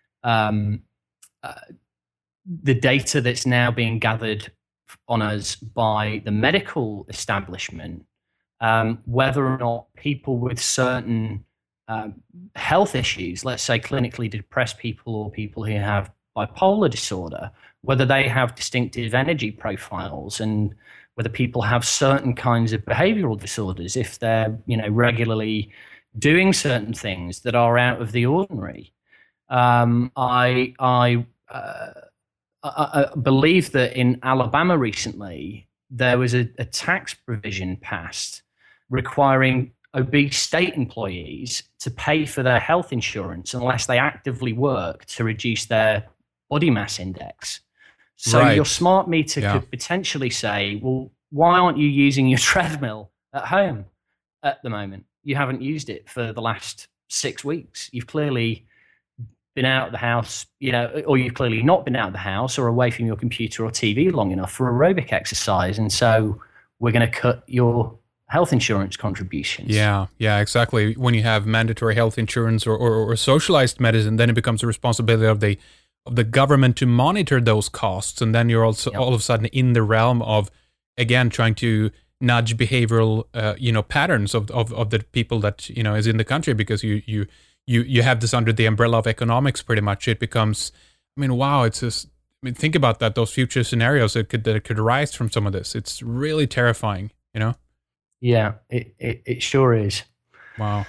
um, uh, the data that's now being gathered on us by the medical establishment, um, whether or not people with certain um, health issues, let's say clinically depressed people or people who have bipolar disorder, whether they have distinctive energy profiles, and whether people have certain kinds of behavioral disorders if they're, you know, regularly doing certain things that are out of the ordinary. Um, I I. Uh, I, I believe that in Alabama recently, there was a, a tax provision passed requiring obese state employees to pay for their health insurance unless they actively work to reduce their body mass index. So right. your smart meter yeah. could potentially say, well, why aren't you using your treadmill at home at the moment? You haven't used it for the last six weeks. You've clearly been out of the house, you know, or you've clearly not been out of the house or away from your computer or T V long enough for aerobic exercise. And so we're going to cut your health insurance contributions. Yeah, yeah, exactly. When you have mandatory health insurance or, or, or socialized medicine, then it becomes the responsibility of the of the government to monitor those costs. And then you're also yep. all of a sudden in the realm of, again, trying to nudge behavioral, uh, you know, patterns of, of, of the people that, you know, is in the country, because you, you, You you have this under the umbrella of economics, pretty much. It becomes, I mean, wow, it's just, I mean, think about that, those future scenarios that could that could arise from some of this. It's really terrifying, you know? Yeah, it, it, it sure is. Wow.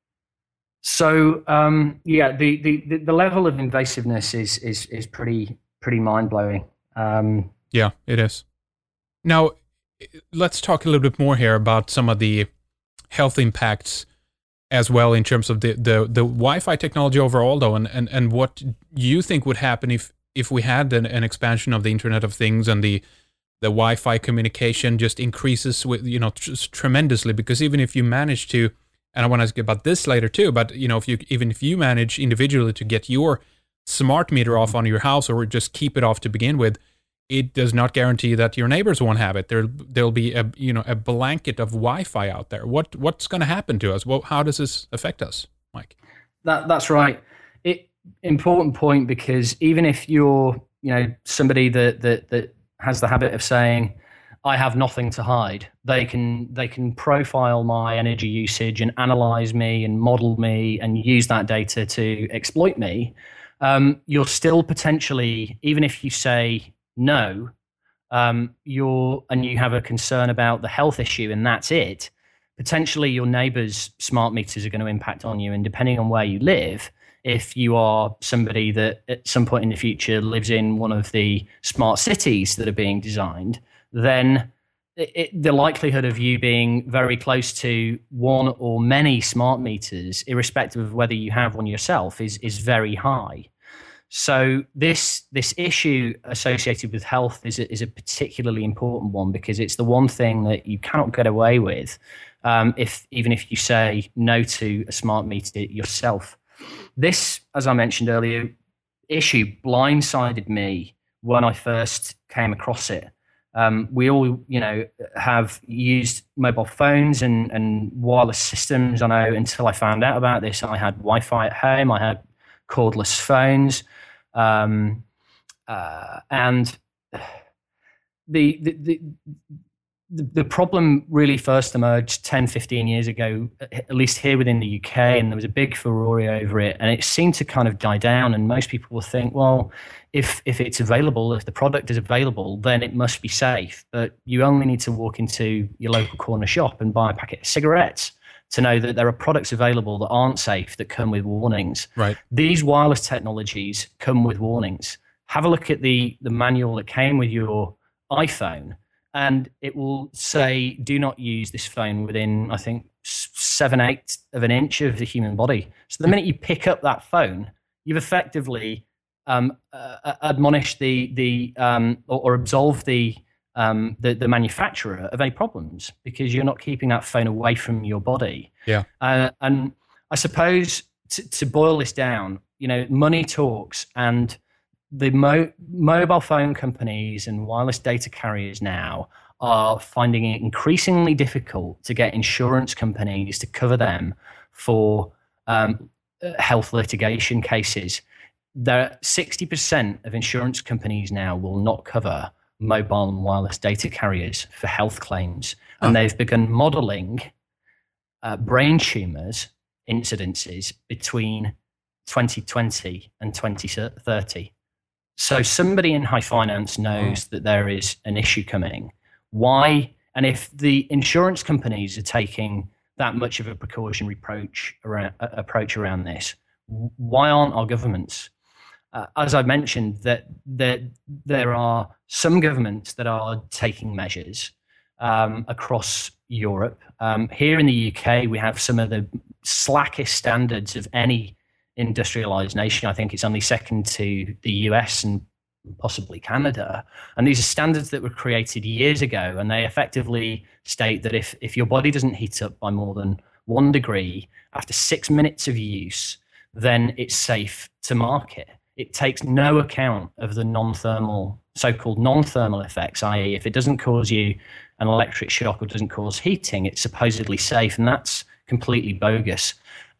So, um, yeah, the, the, the level of invasiveness is is is pretty pretty mind-blowing. Um, yeah, it is. Now, let's talk a little bit more here about some of the health impacts as well, in terms of the, the, the Wi-Fi technology overall, though, and, and, and what you think would happen if, if we had an, an expansion of the Internet of Things and the the Wi-Fi communication just increases with, you know, just tremendously. Because even if you manage to, and I want to ask you about this later too, but, you know, if you even if you manage individually to get your smart meter off on your house, or just keep it off to begin with, it does not guarantee that your neighbors won't have it. There, there'll be a, you know, a blanket of Wi-Fi out there. What, what's going to happen to us? Well, how does this affect us, Mike? That, that's right. It important point, because even if you're, you know, somebody that that that has the habit of saying, I have nothing to hide. They can they can profile my energy usage and analyze me and model me and use that data to exploit me. Um, you're still potentially, even if you say no, um, you're and you have a concern about the health issue, and that's it. Potentially, your neighbour's smart meters are going to impact on you, and depending on where you live, if you are somebody that at some point in the future lives in one of the smart cities that are being designed, then it, the likelihood of you being very close to one or many smart meters, irrespective of whether you have one yourself, is is very high. So this this issue associated with health is a, is a particularly important one, because it's the one thing that you cannot get away with, um, if even if you say no to a smart meter yourself. This, as I mentioned earlier, issue blindsided me when I first came across it. Um, we all, you know, have used mobile phones and, and wireless systems. I know until I found out about this, I had Wi-Fi at home. I had cordless phones, um, uh, and the the, the the problem really first emerged ten, fifteen years ago, at least here within the U K, and there was a big furore over it, and it seemed to kind of die down, and most people will think, well, if if it's available, if the product is available, then it must be safe. But you only need to walk into your local corner shop and buy a packet of cigarettes to know that there are products available that aren't safe, that come with warnings. Right. These wireless technologies come with warnings. Have a look at the, the manual that came with your iPhone, and it will say, do not use this phone within, I think, seven eighths of an inch of the human body. So the minute you pick up that phone, you've effectively um, uh, admonished the, the um, or, or absolved the, um, the the manufacturer of any problems, because you're not keeping that phone away from your body. Yeah. Uh, and I suppose to, to boil this down, you know, money talks, and the mo- mobile phone companies and wireless data carriers now are finding it increasingly difficult to get insurance companies to cover them for um, health litigation cases. There, sixty percent of insurance companies now will not cover mobile and wireless data carriers for health claims. And oh. they've begun modeling uh, brain tumors incidences between twenty twenty and twenty thirty. So somebody in high finance knows that there is an issue coming. Why? And if the insurance companies are taking that much of a precautionary approach around, uh, approach around this, why aren't our governments? Uh, as I mentioned, that, that there are some governments that are taking measures um, across Europe. Um, here in the U K, we have some of the slackest standards of any industrialized nation. I think it's only second to the U S and possibly Canada. And these are standards that were created years ago, and they effectively state that if, if your body doesn't heat up by more than one degree after six minutes of use, then it's safe to market. It takes no account of the non-thermal, so-called non-thermal effects, that is if it doesn't cause you an electric shock or doesn't cause heating, it's supposedly safe, and that's completely bogus.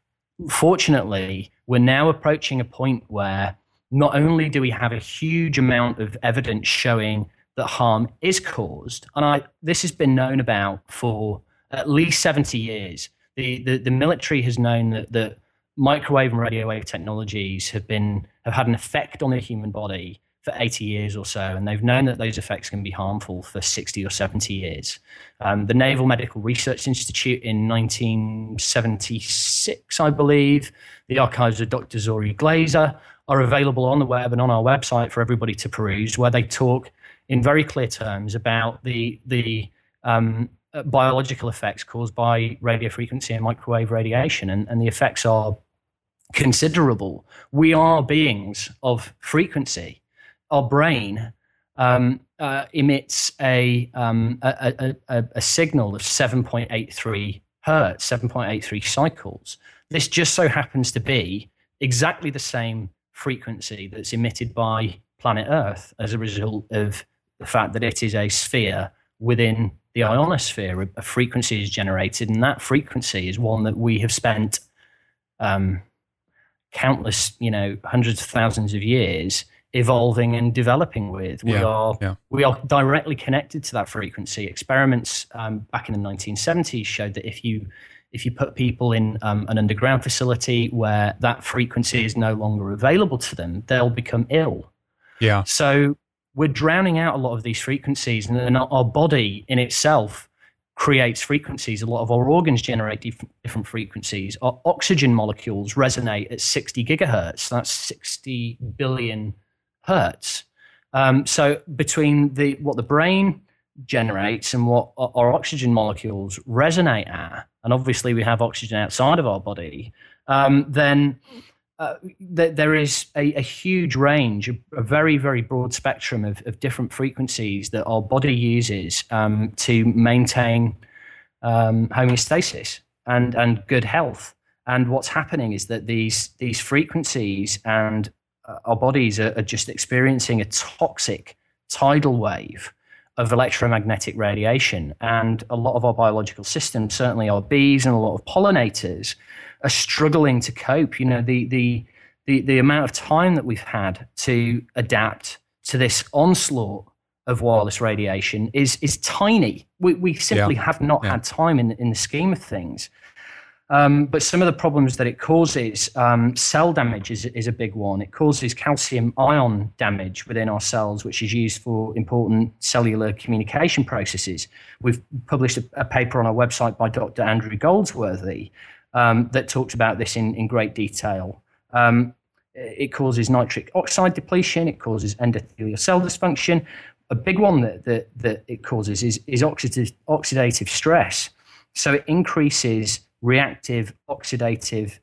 Fortunately, we're now approaching a point where not only do we have a huge amount of evidence showing that harm is caused, and I, this has been known about for at least seventy years. The, the, the military has known that, that microwave and radio wave technologies have been have had an effect on the human body for eighty years or so, and they've known that those effects can be harmful for sixty or seventy years. Um, the Naval Medical Research Institute in nineteen seventy-six, I believe, the archives of Doctor Zori Glaser are available on the web and on our website for everybody to peruse, where they talk in very clear terms about the the um, biological effects caused by radio frequency and microwave radiation, and, and the effects are considerable. We are beings of frequency. Our brain um, uh, emits a, um, a, a, a signal of seven point eight three hertz, seven point eight three cycles. This just so happens to be exactly the same frequency that's emitted by planet Earth as a result of the fact that it is a sphere within the ionosphere. A frequency is generated, and that frequency is one that we have spent um, countless, you know, hundreds of thousands of years evolving and developing with. We Yeah, are yeah. we are directly connected to that frequency. Experiments um, back in the nineteen seventies showed that if you if you put people in um, an underground facility where that frequency is no longer available to them, they'll become ill. Yeah. So we're drowning out a lot of these frequencies, and then our body in itself creates frequencies. A lot of our organs generate dif- different frequencies. Our oxygen molecules resonate at sixty gigahertz. That's sixty billion hertz. Um, so between the what the brain generates and what our, our oxygen molecules resonate at, and obviously we have oxygen outside of our body, um, then uh, th- there is a, a huge range, a, a very, very broad spectrum of, of different frequencies that our body uses um, to maintain um, homeostasis and, and good health. And what's happening is that these these frequencies and uh, our bodies are, are just experiencing a toxic tidal wave of electromagnetic radiation. And a lot of our biological systems, certainly our bees and a lot of pollinators, are struggling to cope. You know, the the the, the amount of time that we've had to adapt to this onslaught of wireless radiation is is tiny. We we simply Yeah. have not Yeah. had time in in the scheme of things. Um, but some of the problems that it causes, um, cell damage is, is a big one. It causes calcium ion damage within our cells, which is used for important cellular communication processes. We've published a, a paper on our website by Doctor Andrew Goldsworthy um, that talks about this in, in great detail. Um, it causes nitric oxide depletion. It causes endothelial cell dysfunction. A big one that, that, that it causes is, is oxidative, oxidative stress. So it increases reactive oxidative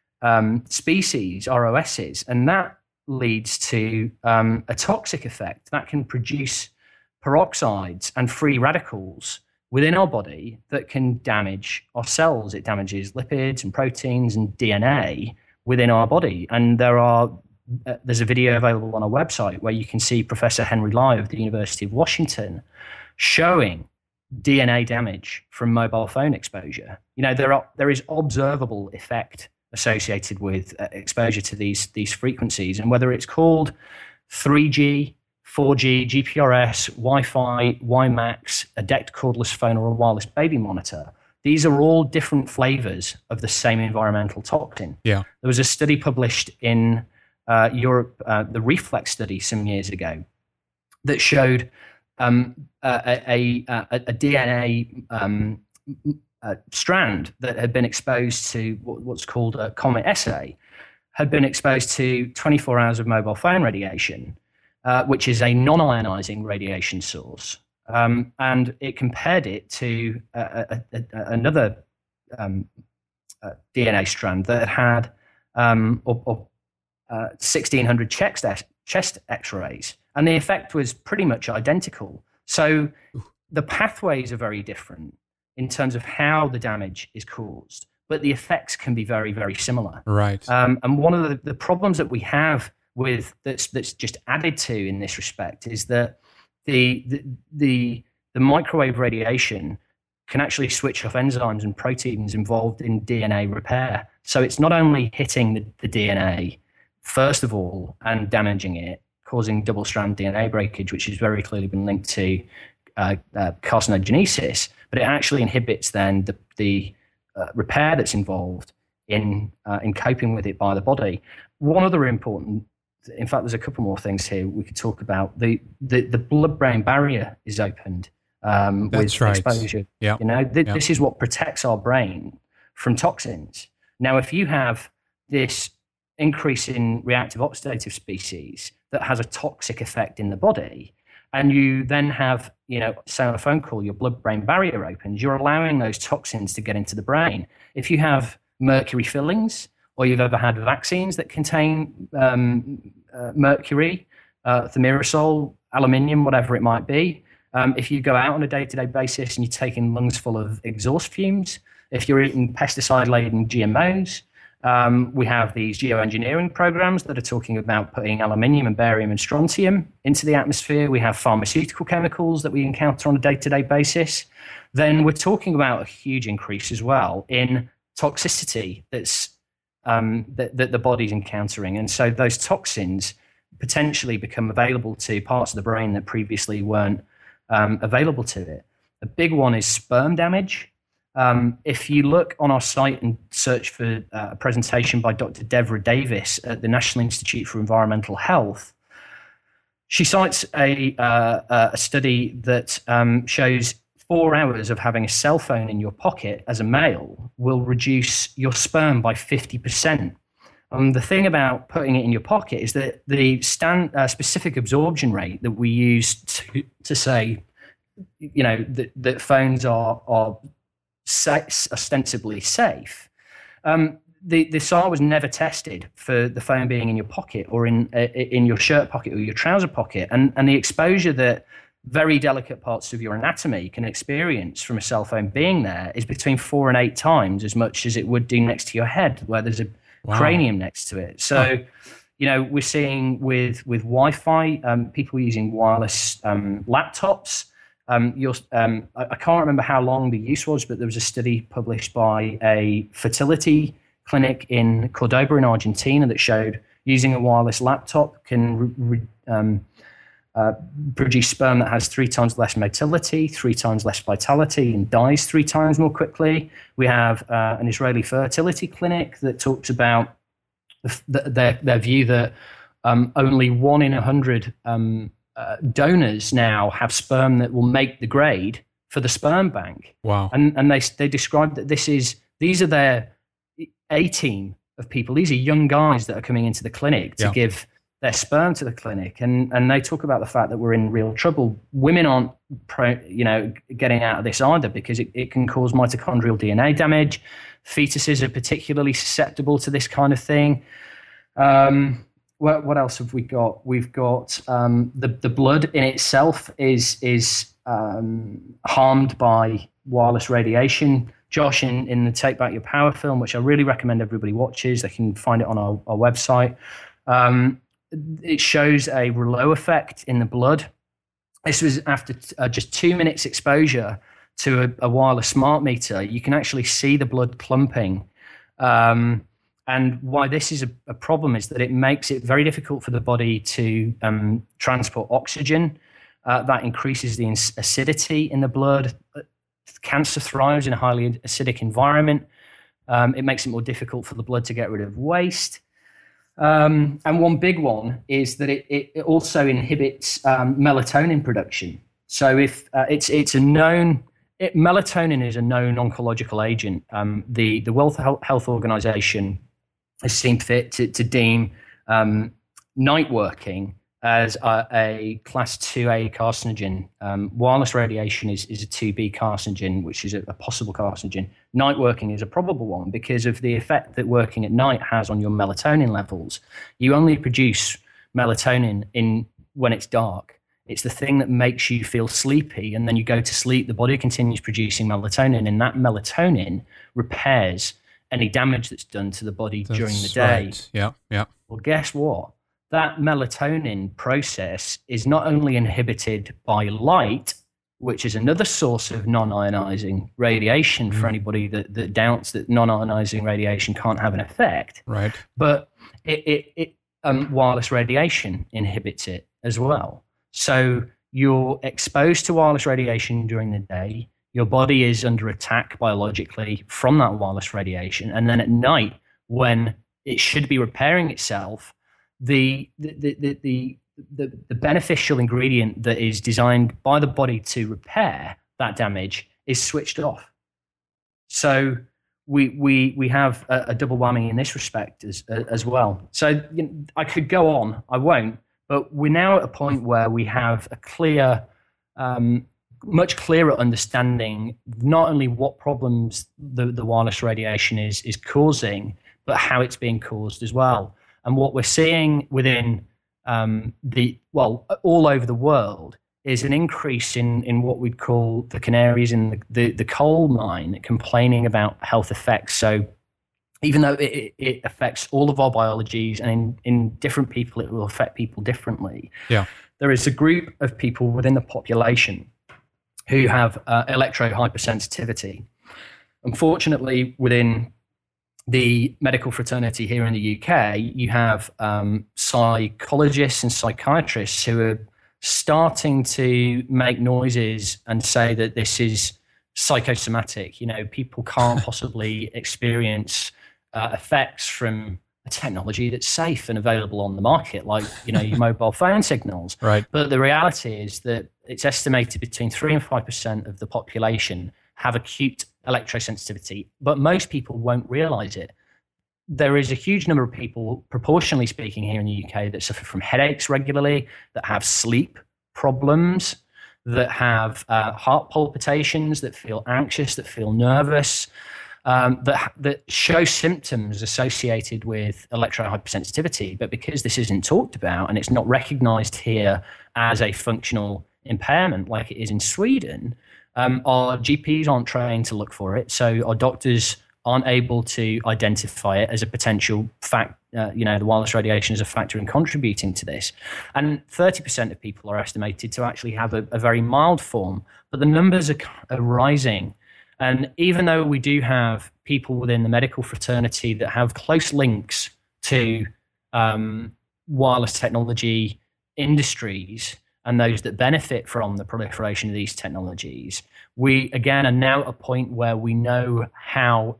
um, species, R O Ss, and that leads to um, a toxic effect that can produce peroxides and free radicals within our body that can damage our cells. It damages lipids and proteins and D N A within our body. And there are uh, there's a video available on our website where you can see Professor Henry Lai of the University of Washington showing D N A damage from mobile phone exposure. You know, there are there is observable effect associated with uh, exposure to these these frequencies, and whether it's called three G, four G, G P R S, Wi-Fi, WiMAX, a decked cordless phone, or a wireless baby monitor, these are all different flavors of the same environmental toxin. Yeah. There was a study published in uh, Europe, uh, the Reflex study, some years ago, that showed Um, a, a, a, a D N A um, a strand that had been exposed to what's called a Comet S A had been exposed to twenty-four hours of mobile phone radiation, uh, which is a non-ionizing radiation source. Um, and it compared it to a, a, a, another um, uh, D N A strand that had um, or, or, uh, sixteen hundred chest, chest X-rays. And the effect was pretty much identical. So the pathways are very different in terms of how the damage is caused, but the effects can be very, very similar. Right. Um, and one of the, the problems that we have with that's that's just added to in this respect is that the the the, the microwave radiation can actually switch off enzymes and proteins involved in D N A repair. So it's not only hitting the, the D N A first of all and damaging it, causing double-strand D N A breakage, which has very clearly been linked to uh, uh, carcinogenesis, but it actually inhibits then the, the uh, repair that's involved in uh, in coping with it by the body. One other important, in fact, there's a couple more things here we could talk about. The the, the blood-brain barrier is opened um, with That's right. exposure. Yeah. You know, th- Yeah. this is what protects our brain from toxins. Now, if you have this increase in reactive oxidative species that has a toxic effect in the body, and you then have, you know, say on a phone call, your blood-brain barrier opens, you're allowing those toxins to get into the brain. If you have mercury fillings, or you've ever had vaccines that contain um, uh, mercury, uh, thimerosal, aluminium, whatever it might be, um, if you go out on a day-to-day basis and you're taking lungs full of exhaust fumes, if you're eating pesticide-laden G M Os, Um, we have these geoengineering programs that are talking about putting aluminium and barium and strontium into the atmosphere. We have pharmaceutical chemicals that we encounter on a day-to-day basis. Then we're talking about a huge increase as well in toxicity that's um, that, that the body's encountering. And so those toxins potentially become available to parts of the brain that previously weren't um, available to it. A big one is sperm damage. Um, if you look on our site and search for uh, a presentation by Doctor Devra Davis at the National Institute for Environmental Health, she cites a, uh, a study that um, shows four hours of having a cell phone in your pocket as a male will reduce your sperm by fifty percent. Um, the thing about putting it in your pocket is that the stand, uh, specific absorption rate that we use to, to say, you know, that, that phones are, are sa- ostensibly safe, um, the, the S A R was never tested for the phone being in your pocket or in uh, in your shirt pocket or your trouser pocket. And, and the exposure that very delicate parts of your anatomy can experience from a cell phone being there is between four and eight times as much as it would do next to your head, where there's a wow. cranium next to it. So, huh. you know, we're seeing with, with Wi-Fi, um, people using wireless um, laptops. Um, you're, um, I, I can't remember how long the use was, but there was a study published by a fertility clinic in Cordoba in Argentina that showed using a wireless laptop can re, re, um, uh, produce sperm that has three times less motility, three times less vitality, and dies three times more quickly. We have uh, an Israeli fertility clinic that talks about the, the, their, their view that um, only one in a hundred um, uh, donors now have sperm that will make the grade for the sperm bank. Wow! And and they they describe that this is these are their A team of people. These are young guys that are coming into the clinic to yeah. give their sperm to the clinic, and and they talk about the fact that we're in real trouble. Women aren't, pro, you know, getting out of this either because it, it can cause mitochondrial D N A damage. Fetuses are particularly susceptible to this kind of thing. Um, what what else have we got? We've got um, the the blood in itself is is um, harmed by wireless radiation. Josh, in, in the Take Back Your Power film, which I really recommend everybody watches, they can find it on our, our website. Um, it shows a Rouleau effect in the blood. This was after t- uh, just two minutes exposure to a, a wireless smart meter. You can actually see the blood clumping. Um, and why this is a, a problem is that it makes it very difficult for the body to um, transport oxygen. Uh, that increases the acidity in the blood. Cancer thrives in a highly acidic environment. Um, it makes it more difficult for the blood to get rid of waste. Um, and one big one is that it, it also inhibits um, melatonin production. So if uh, it's it's a known, it, melatonin is a known oncological agent. Um, the, the World Health Organization has seen fit to, to deem um, night working as a, a class two A carcinogen. Um, wireless radiation is, is a two B carcinogen, which is a, a possible carcinogen. Night working is a probable one because of the effect that working at night has on your melatonin levels. You only produce melatonin in when it's dark. It's the thing that makes you feel sleepy, and then you go to sleep, the body continues producing melatonin, and that melatonin repairs any damage that's done to the body that's during the day. Right. Yeah, yeah. Well, guess what? That melatonin process is not only inhibited by light, which is another source of non-ionizing radiation for anybody that, that doubts that non-ionizing radiation can't have an effect. Right. But it, it, it um, wireless radiation inhibits it as well. So you're exposed to wireless radiation during the day. Your body is under attack biologically from that wireless radiation. And then at night, when it should be repairing itself, The the, the the the the beneficial ingredient that is designed by the body to repair that damage is switched off. So we we we have a, a double whammy in this respect as as well. So you know, I could go on, I won't, but we're now at a point where we have a clear, um, much clearer understanding not only what problems the, the wireless radiation is is causing, but how it's being caused as well. And what we're seeing within um, the, well, all over the world is an increase in, in what we'd call the canaries in the, the, the coal mine complaining about health effects. So even though it, it affects all of our biologies and in, in different people, it will affect people differently. Yeah. There is a group of people within the population who have uh, electro hypersensitivity. Unfortunately, within the medical fraternity here in the U K, you have um, psychologists and psychiatrists who are starting to make noises and say that this is psychosomatic. You know, people can't possibly experience uh, effects from a technology that's safe and available on the market, like, you know, your mobile phone signals. Right. But the reality is that it's estimated between three and five percent of the population have acute electrosensitivity, but most people won't realize it. There is a huge number of people, proportionally speaking, here in the U K that suffer from headaches regularly, that have sleep problems, that have uh, heart palpitations, that feel anxious, that feel nervous, um, that that show symptoms associated with electrohypersensitivity. But because this isn't talked about and it's not recognized here as a functional impairment like it is in Sweden, um, our G Ps aren't trained to look for it. So our doctors aren't able to identify it as a potential fact, uh, you know, the wireless radiation is a factor in contributing to this. And thirty percent of people are estimated to actually have a, a very mild form, but the numbers are, are rising. And even though we do have people within the medical fraternity that have close links to um, wireless technology industries and those that benefit from the proliferation of these technologies, we, again, are now at a point where we know how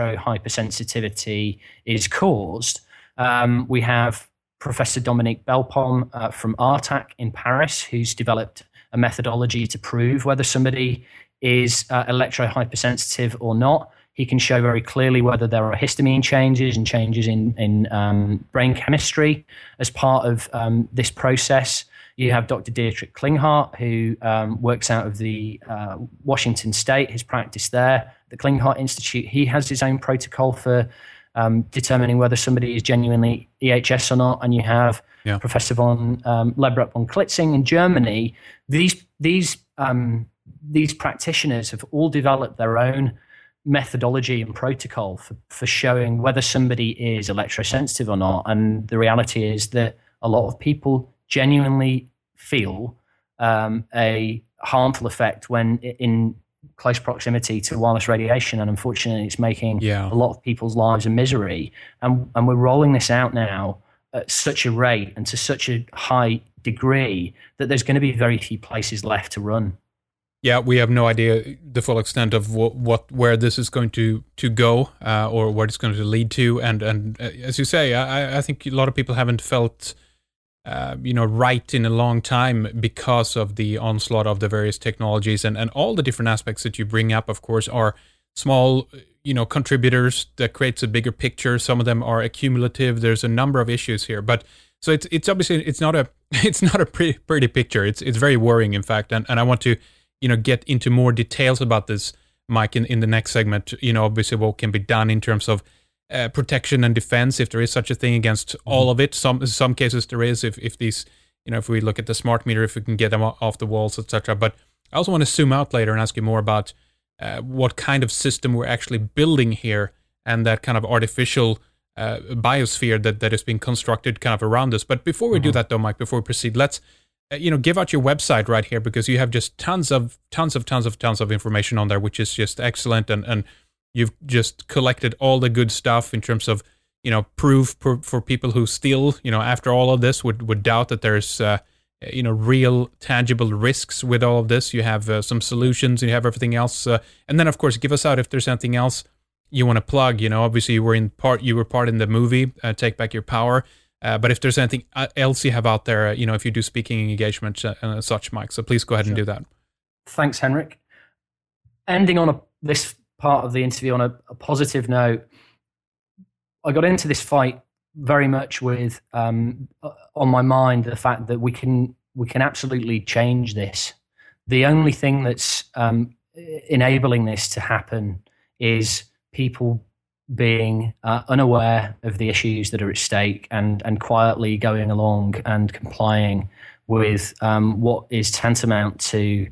electrohypersensitivity is caused. Um, we have Professor Dominique Belpom uh, from ARTAC in Paris, who's developed a methodology to prove whether somebody is uh, electrohypersensitive or not. He can show very clearly whether there are histamine changes and changes in, in um, brain chemistry as part of um, this process. You have Doctor Dietrich Klinghardt, who um, works out of the uh, Washington State, his practice there, the Klinghardt Institute. He has his own protocol for um, determining whether somebody is genuinely E H S or not. And you have yeah. Professor von um, Lebruck von Klitzing in Germany. These these um, these practitioners have all developed their own methodology and protocol for, for showing whether somebody is electrosensitive or not. And the reality is that a lot of people genuinely feel um, a harmful effect when in close proximity to wireless radiation, and unfortunately it's making yeah. a lot of people's lives a misery. And, and we're rolling this out now at such a rate and to such a high degree that there's going to be very few places left to run. Yeah, we have no idea the full extent of what, what where this is going to to go uh, or what it's going to lead to. And and uh, as you say, I, I think a lot of people haven't felt uh, you know right in a long time because of the onslaught of the various technologies and, and all the different aspects that you bring up. Of course, are small you know contributors that creates a bigger picture. Some of them are accumulative. There's a number of issues here, but so it's it's obviously it's not a it's not a pretty pretty picture. It's it's very worrying, in fact, and and I want to. you know, get into more details about this, Mike, in, in the next segment. You know, obviously what can be done in terms of uh, protection and defense, if there is such a thing, against mm-hmm. all of it. Some some cases there is, if, if these, you know, if we look at the smart meter, if we can get them off the walls, et cetera. But I also want to zoom out later and ask you more about uh, what kind of system we're actually building here and that kind of artificial uh, biosphere that, that is being constructed kind of around us. But before we mm-hmm. do that, though, Mike, before we proceed, let's you know, give out your website right here, because you have just tons of, tons of, tons of, tons of information on there, which is just excellent. And, and you've just collected all the good stuff in terms of, you know, proof for, for people who still, you know, after all of this would, would doubt that there's, uh, you know, real tangible risks with all of this. You have uh, some solutions, and you have everything else. Uh, and then, of course, give us out if there's anything else you want to plug. You know, obviously you were in part, you were part in the movie, uh, Take Back Your Power. Uh, but if there's anything else you have out there, uh, you know, if you do speaking engagements uh, and such, Mike, so please go ahead sure. and do that. Thanks, Henrik. Ending on a, this part of the interview on a, a positive note, I got into this fight very much with um, on my mind the fact that we can we can absolutely change this. The only thing that's um, enabling this to happen is people being uh, unaware of the issues that are at stake and, and quietly going along and complying with um, what is tantamount to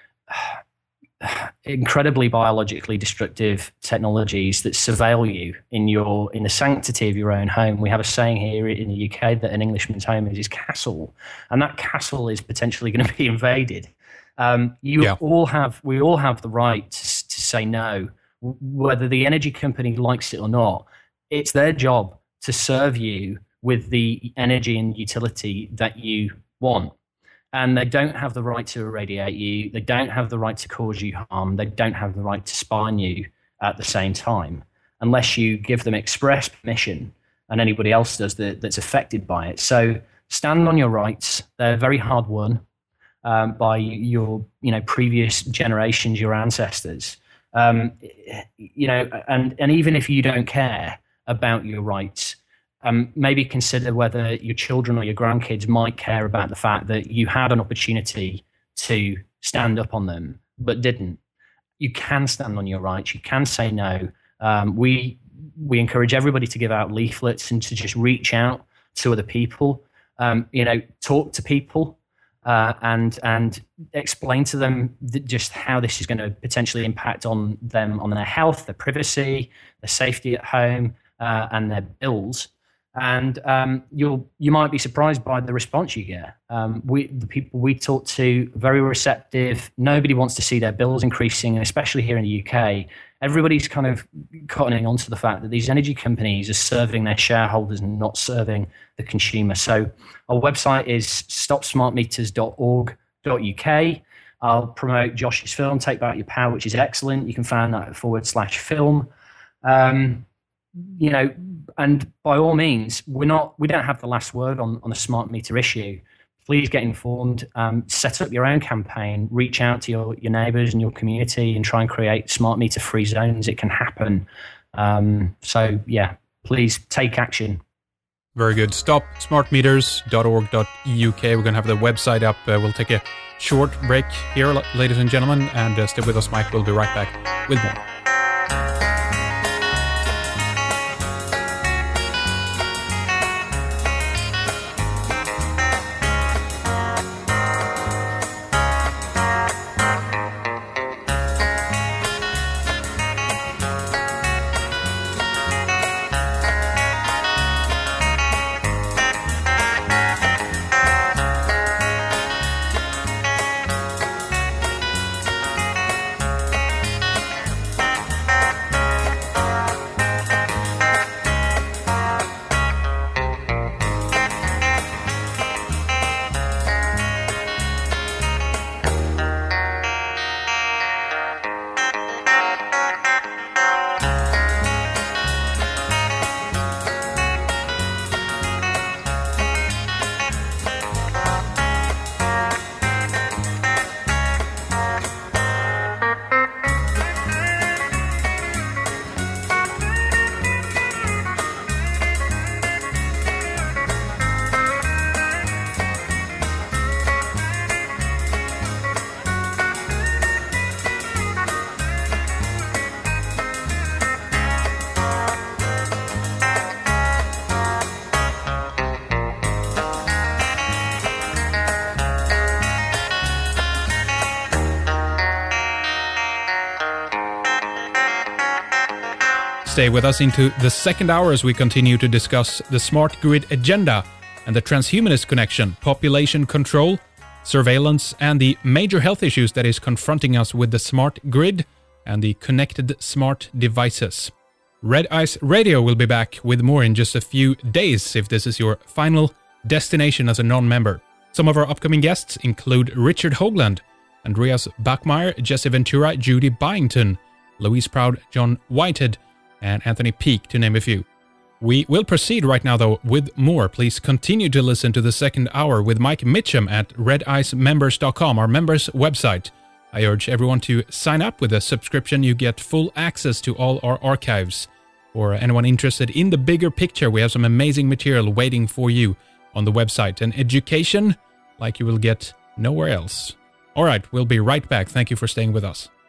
uh, incredibly biologically destructive technologies that surveil you in your in the sanctity of your own home. We have a saying here in the U K that an Englishman's home is his castle, and that castle is potentially going to be invaded. Um, you yeah. all have we all have the right to, to say no. Whether the energy company likes it or not, it's their job to serve you with the energy and utility that you want. And they don't have the right to irradiate you. They don't have the right to cause you harm. They don't have the right to spy on you at the same time, unless you give them express permission, and anybody else does that, that's affected by it. So stand on your rights. They're very hard won um, by your, you know, previous generations, your ancestors. Um, you know, and, and even if you don't care about your rights, um, maybe consider whether your children or your grandkids might care about the fact that you had an opportunity to stand up on them, but didn't. You can stand on your rights. You can say no. Um, we we encourage everybody to give out leaflets and to just reach out to other people. Um, you know, talk to people uh, and and explain to them th- just how this is going to potentially impact on them, on their health, their privacy, their safety at home, uh, and their bills. And um, you'll you might be surprised by the response you get. Um, we the people we talk to, very receptive. Nobody wants to see their bills increasing, and especially here in the U K, everybody's kind of cottoning onto the fact that these energy companies are serving their shareholders and not serving the consumer. So our website is stop smart meters dot org dot U K. I'll promote Josh's film, Take Back Your Power, which is excellent. You can find that at forward slash film. Um, you know, and by all means, we're not, we don't have the last word on, on the smart meter issue. Please get informed, um, set up your own campaign, reach out to your, your neighbours and your community and try and create smart meter free zones. It can happen. Um, so yeah, please take action. Very good. stop smart meters dot org dot U K. We're going to have the website up. Uh, we'll take a short break here, ladies and gentlemen, and uh, stay with us, Mike. We'll be right back with more. Stay with us into the second hour as we continue to discuss the smart grid agenda and the transhumanist connection, population control, surveillance, and the major health issues that is confronting us with the smart grid and the connected smart devices. Red Ice Radio will be back with more in just a few days if this is your final destination as a non-member. Some of our upcoming guests include Richard Hoagland, Andreas Bachmeier, Jesse Ventura, Judy Byington, Louise Proud, John Whitehead, and Anthony Peake, to name a few. We will proceed right now, though, with more. Please continue to listen to the second hour with Mike Mitchum at red ice members dot com, our members' website. I urge everyone to sign up with a subscription. You get full access to all our archives. For anyone interested in the bigger picture, we have some amazing material waiting for you on the website. An education like you will get nowhere else. All right, we'll be right back. Thank you for staying with us.